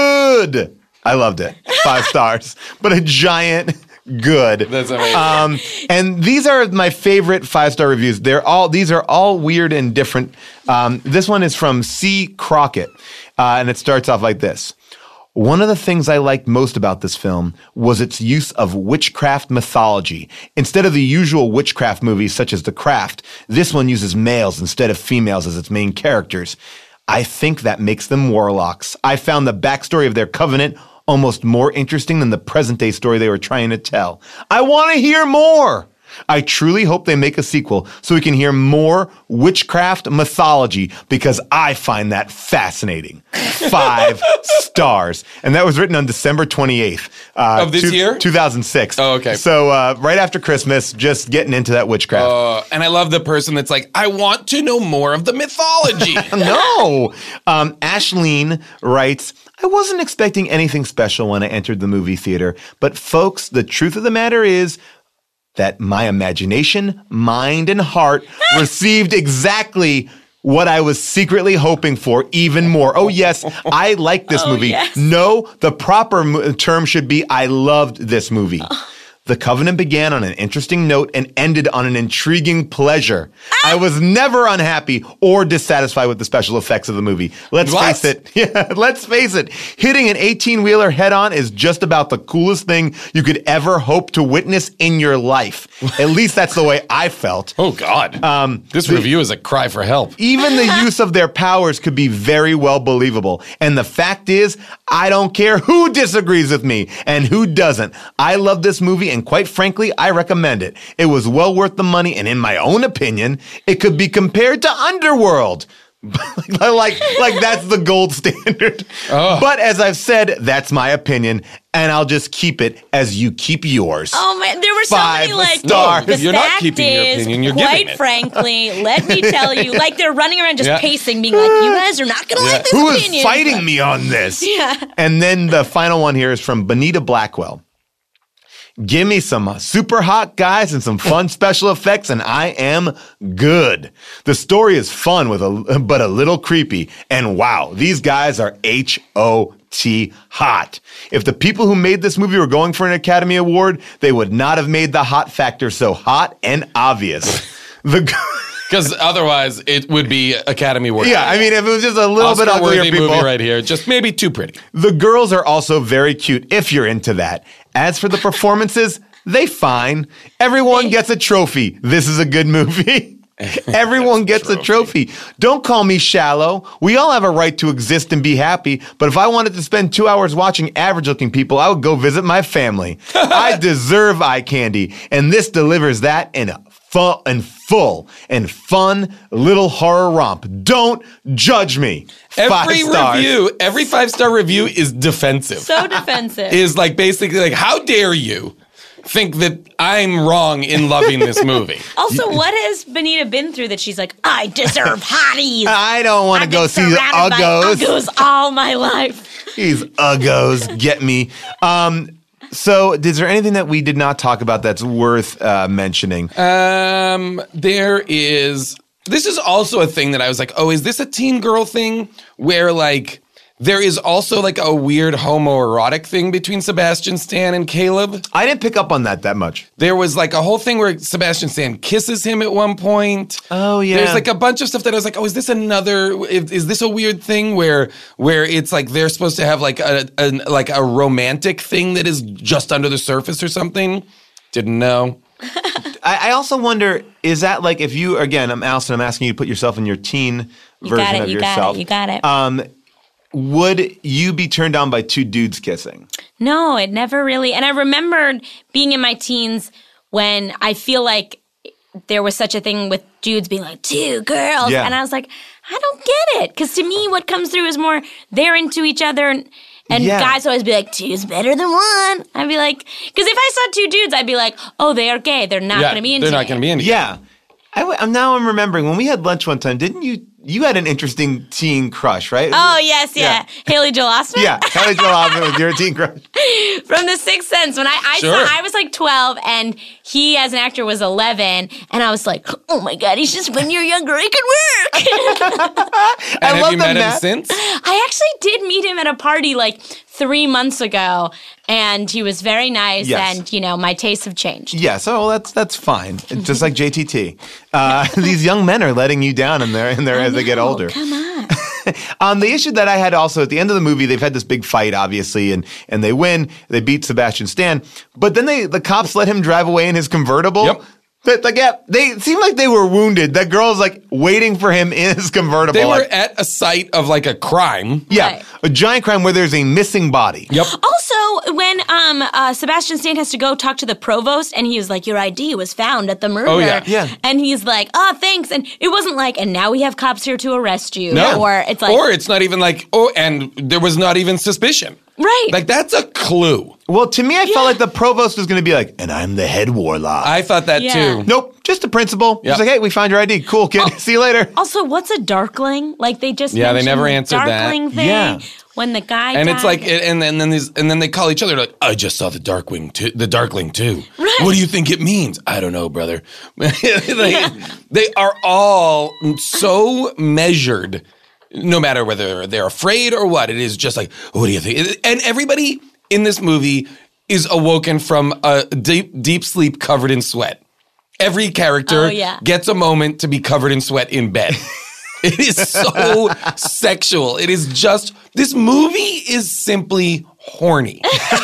A: good. I loved it. Five stars. But a giant good.
C: That's amazing.
A: Um, and these are my favorite five-star reviews. They're all these are all weird and different. Um, this one is from C. Crockett, uh, and it starts off like this. One of the things I liked most about this film was its use of witchcraft mythology. Instead of the usual witchcraft movies such as The Craft, this one uses males instead of females as its main characters. I think that makes them warlocks. I found the backstory of their covenant almost more interesting than the present-day story they were trying to tell. I want to hear more! I truly hope they make a sequel so we can hear more witchcraft mythology because I find that fascinating. Five stars. And that was written on December twenty-eighth. Uh,
C: of this
A: two,
C: year?
A: two thousand six.
C: Oh, okay.
A: So uh, right after Christmas, just getting into that witchcraft.
C: Uh, and I love the person that's like, I want to know more of the mythology.
A: No. Um, Ashleen writes, I wasn't expecting anything special when I entered the movie theater, but folks, the truth of the matter is that my imagination, mind, and heart received exactly what I was secretly hoping for, even more. Oh, yes, I like this
D: Oh,
A: movie.
D: yes.
A: No, the proper mo- term should be I loved this movie. The Covenant began on an interesting note and ended on an intriguing pleasure. I was never unhappy or dissatisfied with the special effects of the movie. Let's
C: What?
A: face it. Yeah, let's face it. Hitting an eighteen-wheeler head-on is just about the coolest thing you could ever hope to witness in your life. At least that's the way I felt.
C: Oh, God.
A: Um,
C: this
A: the-
C: review is a cry for help.
A: Even the use of their powers could be very well believable. And the fact is, I don't care who disagrees with me and who doesn't. I love this movie, and quite frankly, I recommend it. It was well worth the money, and in my own opinion, it could be compared to Underworld. like, like that's the gold standard.
C: Oh.
A: But as I've said, that's my opinion, and I'll just keep it as you keep yours.
D: Oh man, there were so
A: Five
D: many like
A: stars.
D: the
C: You're not
D: fact
C: keeping your
D: is,
C: opinion, you're
D: quite
C: giving it.
D: frankly, let me tell you, like they're running around just
C: Yeah.
D: pacing, being like, "You guys are not gonna like this
A: Who is
D: opinion."
A: fighting me on this?
D: Yeah.
A: And then the final one here is from Bonita Blackwell. Give me some super hot guys and some fun special effects, and I am good. The story is fun with a but a little creepy. And wow, these guys are H O T hot. If the people who made this movie were going for an Academy Award, they would not have made the hot factor so hot and obvious. The
C: Because otherwise, it would be Academy Award.
A: yeah, I mean, if it was just a little bit uglier
C: Oscar-worthy
A: people,
C: movie right here. Just maybe too pretty.
A: The girls are also very cute if you're into that. As for the performances, they fine. Everyone gets a trophy. This is a good movie. Everyone gets a trophy. Don't call me shallow. We all have a right to exist and be happy, but if I wanted to spend two hours watching average-looking people, I would go visit my family. I deserve eye candy, and this delivers that in a full and full and fun little horror romp. Don't judge me. Five
C: Every
A: stars.
C: review, every five-star review is defensive.
D: So defensive.
C: is like basically like, how dare you think that I'm wrong in loving this movie?
D: Also, what has Benita been through that she's like, I deserve hotties?
A: I don't want to
D: I've
A: go
D: been
A: see the
D: surrounded by
A: uggos.
D: uggos all my life.
A: These uggos get me. Um, so, is there anything that we did not talk about that's worth uh, mentioning?
C: Um, there is. This is also a thing that I was like, oh, is this a teen girl thing where like there is also like a weird homoerotic thing between Sebastian Stan and Caleb?
A: I didn't pick up on that that much.
C: There was like a whole thing where Sebastian Stan kisses him at one point.
A: Oh, yeah.
C: There's like a bunch of stuff that I was like, oh, is this another? Is, is this a weird thing where where it's like they're supposed to have like a, a like a romantic thing that is just under the surface or something? Didn't know.
A: I, I also wonder, is that like if you, again, I'm Allison, I'm asking you to put yourself in your teen
D: You
A: version
D: got it,
A: of
D: you
A: yourself.
D: got it, you got it.
A: Um, would you be turned on by two dudes kissing?
D: No, it never really. And I remembered being in my teens when I feel like there was such a thing with dudes being like, two girls.
A: Yeah.
D: And I was like, I don't get it. Because to me, what comes through is more they're into each other. And, and
A: Yeah.
D: guys always be like, two's better than one. I'd be like, because if I saw two dudes, I'd be like, oh, they are gay. They're not
C: yeah,
D: going to be into
C: they're not
D: it.
C: going to be into it.
A: Yeah. I, w- I'm now I'm remembering when we had lunch one time, didn't you? You had an interesting teen crush, right?
D: Oh, yes, yeah. Haley Joel Osment?
A: Yeah, Kelly Joel Osment was your teen crush.
D: From The Sixth Sense. When I I,
C: Sure.
D: saw, I was like twelve, and he, as an actor, was eleven, and I was like, oh my God, he's just, when you're younger, it can work.
C: And
A: I
C: have
A: love
C: you
A: the
C: met him
A: ma-
C: since?
D: I actually did meet him at a party like three months ago, and he was very nice,
A: Yes.
D: and, you know, my tastes have changed.
A: Yeah, so that's that's fine. It's just like J T T. Uh, these young men are letting you down in there, in there as they get
D: No,
A: older.
D: Come on.
A: Um, the issue that I had also at the end of the movie, they've had this big fight, obviously, and and they win. They beat Sebastian Stan, but then they the cops let him drive away in his convertible.
C: Yep.
A: But like, yeah, they seemed like they were wounded. That girl's like waiting for him in his convertible.
C: They were
A: like,
C: at a site of like a crime.
A: yeah,
D: Right.
A: a giant crime where there's a missing body.
C: Yep.
D: Also, when um, uh, Sebastian Stan has to go talk to the provost, and he was like, "Your I D was found at the murder."
C: Oh, yeah.
A: Yeah.
D: And he's like, "Oh, thanks." And it wasn't like, "And now we have cops here to arrest you."
C: No.
D: Or it's like,
C: or it's not even like, oh, and there was not even suspicion.
D: right.
C: Like, that's a clue.
A: Well, to me, I
D: Yeah.
A: felt like the provost was going to be like, "And I'm the head warlock."
C: I thought that
D: Yeah.
C: too.
A: nope, just a principal.
C: Yep.
A: He's like, "Hey, we found your I D. Cool, kid. See you later."
D: Also, what's a darkling? Like they just
C: Yeah, they
D: mentioned
C: never
D: the
C: answered that.
D: darkling thing
A: Yeah.
D: when the guy
C: And
D: died.
C: it's like, and then, and then these, and then they call each other like, I just saw the Darkwing, too, the Darkling too.
D: Right.
C: What do you think it means? I don't know, brother. they, they are all so measured, no matter whether they're afraid or what. It is just like, what do you think? And everybody in this movie is awoken from a deep, deep sleep covered in sweat. Every character
D: Oh, yeah.
C: gets a moment to be covered in sweat in bed. It is so sexual. It is just, this movie is simply horny.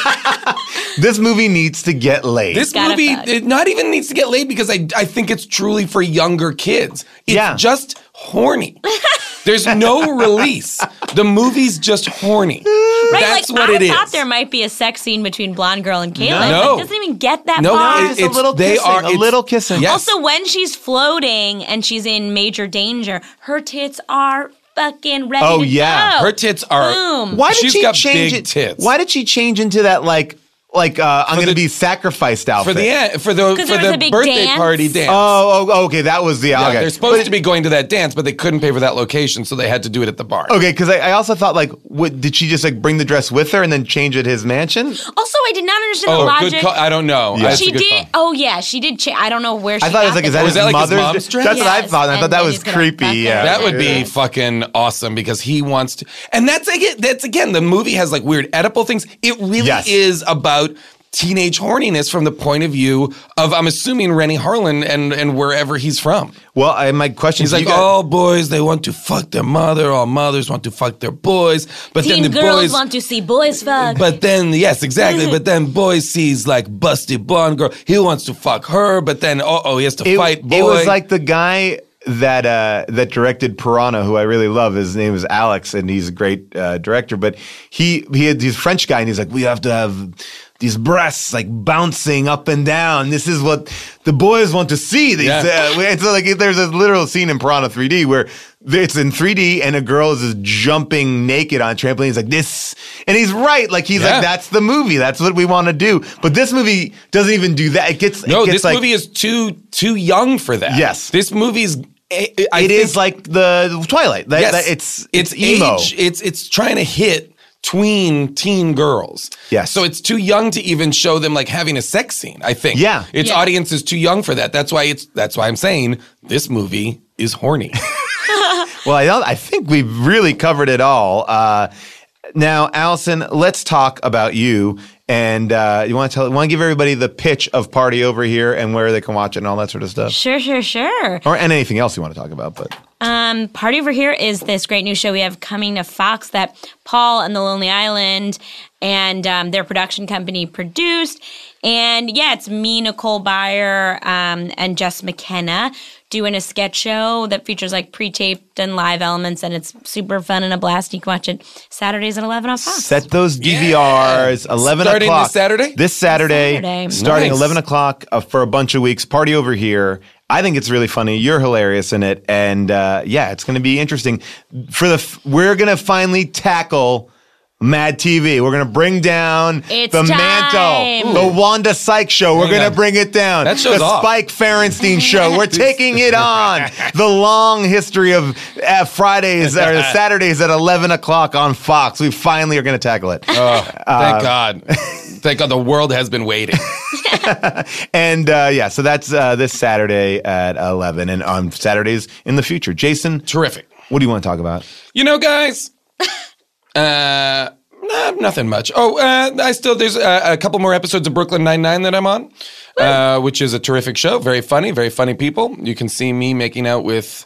A: This movie needs to get laid.
C: This
D: Gotta
C: movie,
D: fuck.
C: it not even needs to get laid because I, I think it's truly for younger kids. It's
A: Yeah.
C: just horny. There's no release. The movie's just horny.
D: right,
C: That's
D: like,
C: what
D: I
C: it is.
D: thought there might be a sex scene between blonde girl and Caleb.
C: No.
D: It doesn't even get that
C: No,
D: far.
C: it-
A: just a
C: it's-
A: little
C: they
A: kissing,
C: are-
A: a
C: it's-
A: little kissing.
C: Yes.
D: Also, when she's floating and she's in major danger, her tits are fucking ready
A: Oh,
D: to
A: yeah.
D: go.
C: Her tits are.
D: Boom.
A: Why did
C: She's
A: she
C: got
A: change
C: big
A: it?
C: tits.
A: Why did she change into that like like uh, I'm going to
C: the-
A: be sacrificed outfit?
C: For the for the
D: 'Cause
C: for
D: there was
C: the
D: a big
C: birthday
D: dance.
C: party dance.
A: Oh, oh, okay, that was the
C: yeah,
A: okay.
C: they're supposed
A: But-
C: to be going to that dance, but they couldn't pay for that location, so they had to do it at the bar.
A: Okay, because I, I also thought like, what, did she just like bring the dress with her and then change it at his mansion?
D: Also, I did not understand the
C: Oh,
D: logic.
C: good call. I don't know.
A: Yeah.
C: That's a
D: She
C: good
D: did.
C: call.
D: Oh yeah, she did. Cha- I don't know where she.
A: I thought it was
D: got
A: like, is
D: the
A: that
C: Was
A: his
C: that like his
A: mother's?
C: mom's dress?
A: That's what I
D: Yes,
A: thought. And I thought
D: and
A: that
D: then
A: was
D: he's gonna
A: creepy.
D: fuck her.
A: Yeah,
C: That would be fucking awesome because he wants to. And that's again, that's again, the movie has like weird Oedipal things. It really
A: Yes.
C: is about teenage horniness from the point of view of, I'm assuming, Rennie Harlan and, and wherever he's from.
A: Well, I, my question
C: He's
A: to
C: like,
A: you guys-
C: all boys, they want to fuck their mother. All mothers want to fuck their boys. But
D: Teen
C: then the
D: girls
C: boys.
D: want to see boys fuck.
C: But then, yes, exactly. But then boy sees like busty blonde girl. He wants to fuck her. But then, uh oh, he has to
A: it,
C: fight boy.
A: it was like the guy that uh, that directed Piranha, who I really love. His name is Alex, and he's a great uh, director. But he he had he's a French guy, and he's like, we have to have these breasts like bouncing up and down. This is what the boys want to see. These,
C: Yeah.
A: uh, and so like there's a literal scene in Piranha three D where it's in three D and a girl is just jumping naked on a trampoline. He's like this, and he's right. Like he's
C: Yeah.
A: like that's the movie. That's what we want to do. But this movie doesn't even do that. It gets
C: no,
A: it gets
C: this
A: like,
C: movie is too too young for that.
A: Yes.
C: this movie's. I, I
A: It
C: think-
A: is like the Twilight. That,
C: yes,
A: that it's it's, emo.
C: age. It's it's trying to hit tween teen girls.
A: Yes.
C: So it's too young to even show them like having a sex scene, I think.
A: Yeah.
C: Its
D: Yeah.
C: audience is too young for that. That's why it's that's why I'm saying this movie is horny.
A: Well, I, don't- I think we've really covered it all. Uh, now, Allison, let's talk about you. And uh, you want to tell, want to give everybody the pitch of Party Over Here and where they can watch it and all that sort of stuff,
D: Sure, sure, sure.
A: or and anything else you want to talk about. But
D: Um, Party Over Here is this great new show we have coming to Fox that Paul and the Lonely Island and um, their production company produced. And yeah, it's me, Nicole Byer, um, and Jess McKenna doing a sketch show that features like pre-taped and live elements, and it's super fun and a blast. You can watch it Saturdays at eleven on Fox.
A: set those D V Rs. Eleven
C: Starting
A: o'clock
C: this Saturday?
A: This Saturday,
D: Saturday.
A: starting
C: Nice.
A: eleven o'clock uh, for a bunch of weeks. Party Over Here. I think it's really funny. You're hilarious in it, and uh, yeah, it's going to be interesting. For the f- we're going to finally tackle Mad T V. We're going to bring down
D: It's
A: the
D: time.
A: mantle, the Wanda Sykes show. We're
C: Hang
A: going to
C: on.
A: bring it down.
C: That show's
A: the
C: off.
A: Spike Ferenstein show. We're taking it on. The long history of uh, Fridays or Saturdays at eleven o'clock on Fox. We finally are going to tackle it.
C: Oh, thank God. Thank God the world has been waiting.
A: And uh, yeah, so that's uh, this Saturday at eleven, and on Saturdays in the future. Jason,
C: Terrific.
A: what do you want to talk about?
C: You know, guys, uh, Nah, nothing much. Oh, uh, I still there's a, a couple more episodes of Brooklyn Nine-Nine that I'm on, uh, which is a terrific show. Very funny, very funny people. You can see me making out with.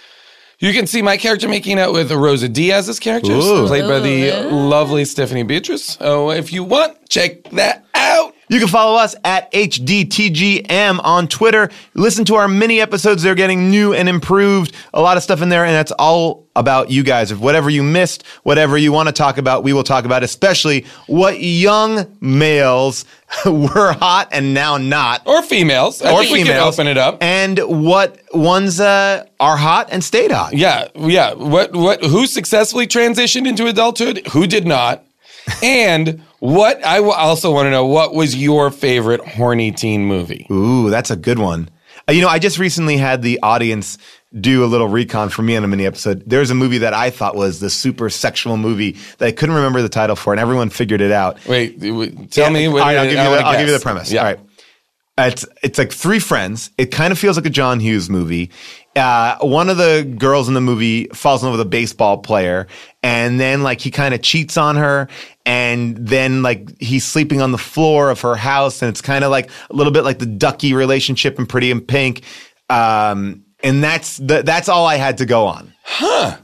C: You can see my character making out with Rosa Diaz's character,
A: Ooh.
C: played by the lovely Stephanie Beatrice. So if you want, check that out.
A: You can follow us at H D T G M on Twitter. Listen to our mini episodes. They're getting new and improved. A lot of stuff in there, and that's all about you guys. If whatever you missed, whatever you want to talk about, we will talk about, especially what young males were hot and now not.
C: Or females. I
A: or
C: think we can
A: females.
C: open it up.
A: And what ones uh, are hot and stayed hot.
C: Yeah, yeah. What, what, who successfully transitioned into adulthood? Who did not? And what I w- also want to know, what was your favorite horny teen movie?
A: Ooh, that's a good one. Uh, you know, I just recently had the audience do a little recon for me on a mini episode. There's a movie that I thought was the super sexual movie that I couldn't remember the title for, and everyone figured it out.
C: Wait, w- tell
A: Yeah,
C: me. What
A: all right, I'll, give you,
C: I
A: the,
C: wanna
A: I'll give you the
C: guess.
A: premise.
C: Yeah.
A: All right. It's it's like three friends. It kind of feels like a John Hughes movie. Uh, one of the girls in the movie falls in love with a baseball player, and then like he kind of cheats on her, and then like he's sleeping on the floor of her house, and it's kind of like a little bit like the Ducky relationship in Pretty in Pink. Um, and that's the, that's all I had to go on.
C: Huh.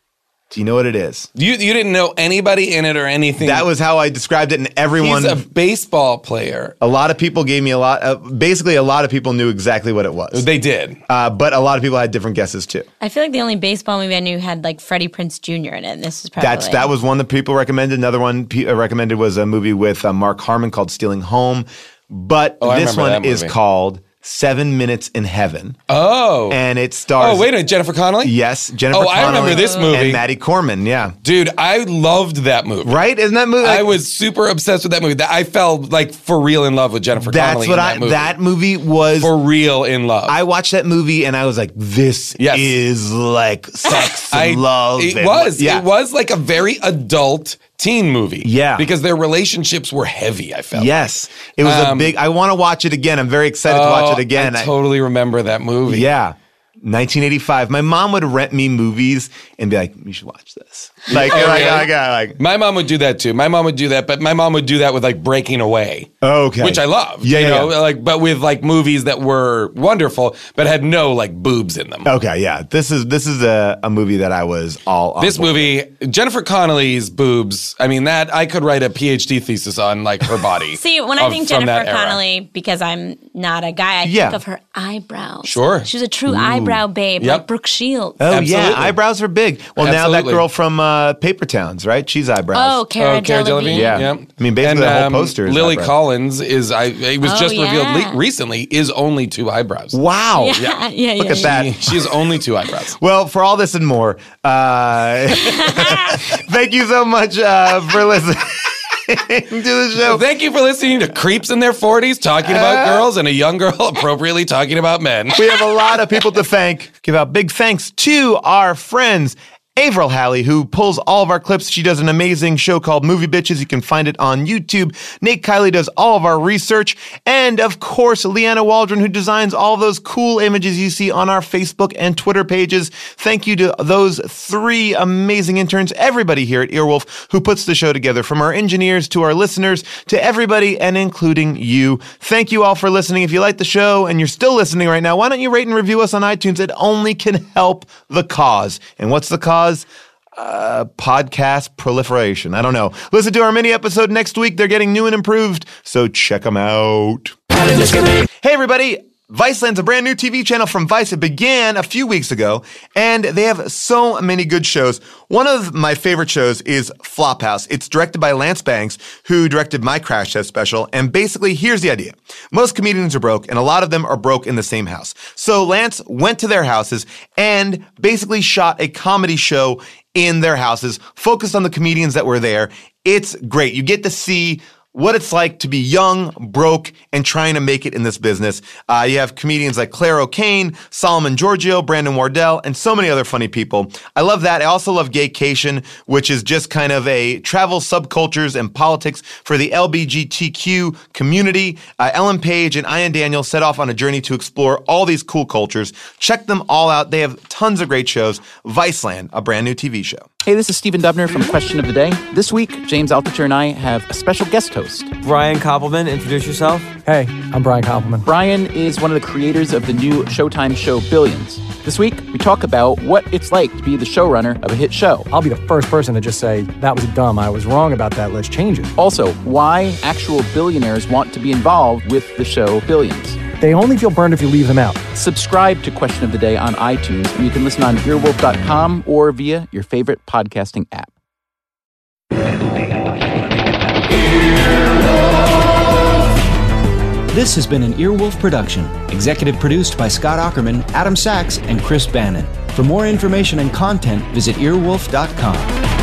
A: Do you know what it is?
C: You you didn't know anybody in it or anything.
A: That was how I described it, and everyone.
C: He's a baseball player.
A: A lot of people gave me a lot. Uh, basically, a lot of people knew exactly what it was.
C: They did,
A: uh, but a lot of people had different guesses too.
D: I feel like the only baseball movie I knew had like Freddie Prinze Junior in it. And this is probably
A: That's that was one that people recommended. Another one pe- uh, recommended was a movie with uh, Mark Harmon called Stealing Home. But
C: Oh, I
A: this
C: remember
A: one
C: that
A: is
C: movie.
A: called Seven Minutes in Heaven.
C: Oh,
A: and it stars.
C: Oh, wait a minute, Jennifer Connelly?
A: Yes, Jennifer.
C: Oh, I
A: Connelly
C: remember this movie.
A: and Maddie Corman. Yeah,
C: dude, I loved that movie.
A: Right? Isn't that movie?
C: I was super obsessed with that movie. That I fell like for real in love with Jennifer
A: That's
C: Connelly.
A: what
C: in
A: I.
C: that movie.
A: That movie was
C: for real in love.
A: I watched that movie and I was like, "This
C: Yes.
A: is like sex
C: I,
A: and love."
C: It
A: and-
C: was.
A: Yeah.
C: It was like a very adult teen movie.
A: Yeah.
C: Because their relationships were heavy, I felt.
A: Yes, it was
C: Um,
A: a big. I want to watch it again. I'm very excited to watch
C: Oh,
A: it again.
C: I totally remember that movie.
A: Yeah. nineteen eighty-five. My mom would rent me movies and be like, "You should watch this." Like,
C: Oh,
A: like,
C: really?
A: like, like,
C: My mom would do that too. My mom would do that, but my mom would do that with like Breaking Away.
A: okay,
C: Which I loved.
A: Yeah,
C: you
A: yeah,
C: know,
A: yeah.
C: like but with like movies that were wonderful, but had no like boobs in them.
A: Okay, yeah. This is this is a, a movie that I was all on
C: This
A: board.
C: movie, Jennifer Connelly's boobs, I mean, that I could write a PhD thesis on like her body.
D: See, when I
C: of-
D: think
C: from that
D: Jennifer
C: era.
D: Connelly, because I'm not a guy, I
A: Yeah.
D: think of her eyebrows.
C: Sure.
D: She was a true eyebrow babe,
C: Yep.
D: like Brooke Shields.
A: Oh
C: Absolutely.
A: yeah, eyebrows are big. Well, now that
C: Absolutely.
A: girl from uh, Paper Towns, right? She's eyebrows.
D: Oh, Cara
C: Oh, Cara
D: Delevingne.
C: Delevingne.
A: Yeah.
C: Yeah.
A: I mean, basically
C: And,
A: the whole
C: um,
A: poster is
C: Lily
A: eyebrows.
C: Collins is, I, it was
D: Oh,
C: just revealed
D: yeah.
C: le- recently, is only two eyebrows.
A: Wow.
D: Yeah, yeah, yeah.
A: Look at
D: yeah.
A: that.
C: She, she has only two eyebrows.
A: Well, for all this and more, uh, thank you so much uh, for listening to the show.
C: Thank you for listening to creeps in their forties talking about girls and a young girl appropriately talking about men.
A: We have a lot of people to thank. Give out big thanks to our friends. Avril Halley, who pulls all of our clips. She does an amazing show called Movie Bitches. You can find it on YouTube. Nate Kiley does all of our research. And, of course, Leanna Waldron, who designs all those cool images you see on our Facebook and Twitter pages. Thank you to those three amazing interns, everybody here at Earwolf, who puts the show together, from our engineers to our listeners to everybody, and including you. Thank you all for listening. If you like the show and you're still listening right now, why don't you rate and review us on iTunes? It only can help the cause. And what's the cause? Uh, podcast proliferation. I don't know. Listen to our mini episode next week. They're getting new and improved, so check them out. Hey, everybody. Viceland's a brand new T V channel from Vice. It began a few weeks ago, and they have so many good shows. One of my favorite shows is Flophouse. It's directed by Lance Bangs, who directed my Crash Test special. And basically, here's the idea. Most comedians are broke, and a lot of them are broke in the same house. So Lance went to their houses and basically shot a comedy show in their houses, focused on the comedians that were there. It's great. You get to see what it's like to be young, broke, and trying to make it in this business. Uh, you have comedians like Claire O'Kane, Solomon Giorgio, Brandon Wardell, and so many other funny people. I love that. I also love Gaycation, which is just kind of a travel, subcultures, and politics for the L G B T Q community. Uh, Ellen Page and Ian Daniels set off on a journey to explore all these cool cultures. Check them all out. They have tons of great shows. Viceland, a brand new T V show.
J: Hey, this is Stephen Dubner from Question of the Day. This week, James Altucher and I have a special guest host.
K: Brian Koppelman, introduce yourself.
L: Hey, I'm Brian Koppelman.
J: Brian is one of the creators of the new Showtime show Billions. This week, we talk about what it's like to be the showrunner of a hit show.
L: I'll be the first person to just say, that was dumb, I was wrong about that, let's change it.
J: Also, why actual billionaires want to be involved with the show Billions.
L: They only feel burned if you leave them out.
J: Subscribe to Question of the Day on iTunes, and you can listen on earwolf dot com or via your favorite podcasting app.
M: This has been an Earwolf production, executive produced by Scott Ackerman, Adam Sachs, and Chris Bannon. For more information and content, visit earwolf dot com.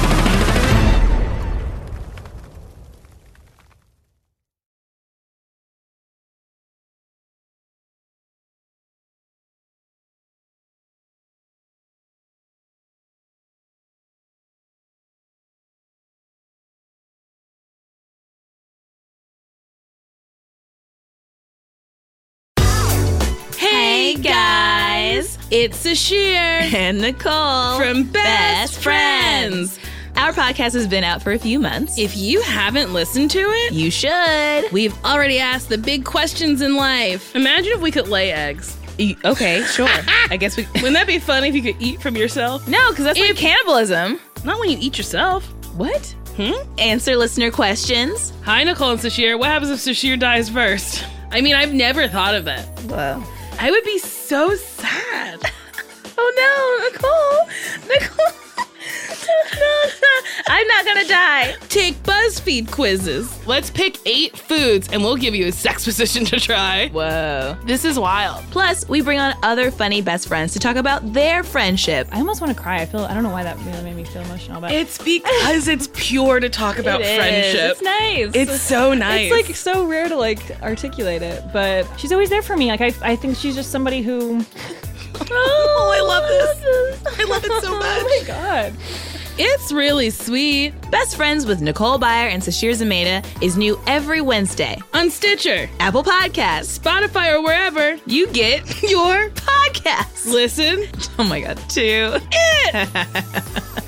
N: Hey guys, it's Sashir
O: and Nicole
N: from Best Friends.
O: Our podcast has been out for a few months.
N: If you haven't listened to it,
O: you should.
N: We've already asked the big questions in life. Imagine if we could lay eggs.
O: E- okay, sure. I guess we...
N: Wouldn't that be funny if you could eat from yourself?
O: No, because that's if... like cannibalism.
N: Not when you eat yourself.
O: What?
N: Hmm?
O: Answer listener questions.
N: Hi, Nicole and Sashir. What happens if Sashir dies first? I mean, I've never thought of that.
O: Wow.
N: I would be so sad.
O: Oh no, Nicole. Nicole. no, no. I'm not gonna die.
N: Take BuzzFeed quizzes. Let's pick eight foods and we'll give you a sex position to try.
O: Whoa.
N: This is wild.
O: Plus, we bring on other funny best friends to talk about their friendship.
P: I almost want to cry. I feel I don't know why that really made me feel emotional. But
N: it's because it's pure to talk about
P: it
N: friendship.
P: It's nice.
N: It's so nice.
P: It's like so rare to like articulate it, but she's always there for me. Like I, I think she's just somebody who.
N: Oh, I love this. I love it so much.
P: Oh my god.
N: It's really sweet.
O: Best Friends with Nicole Byer and Sashir Zameda is new every Wednesday
N: on Stitcher,
O: Apple Podcasts,
N: Spotify, or wherever
O: you get your podcasts.
N: Listen.
O: Oh my god, to
N: it.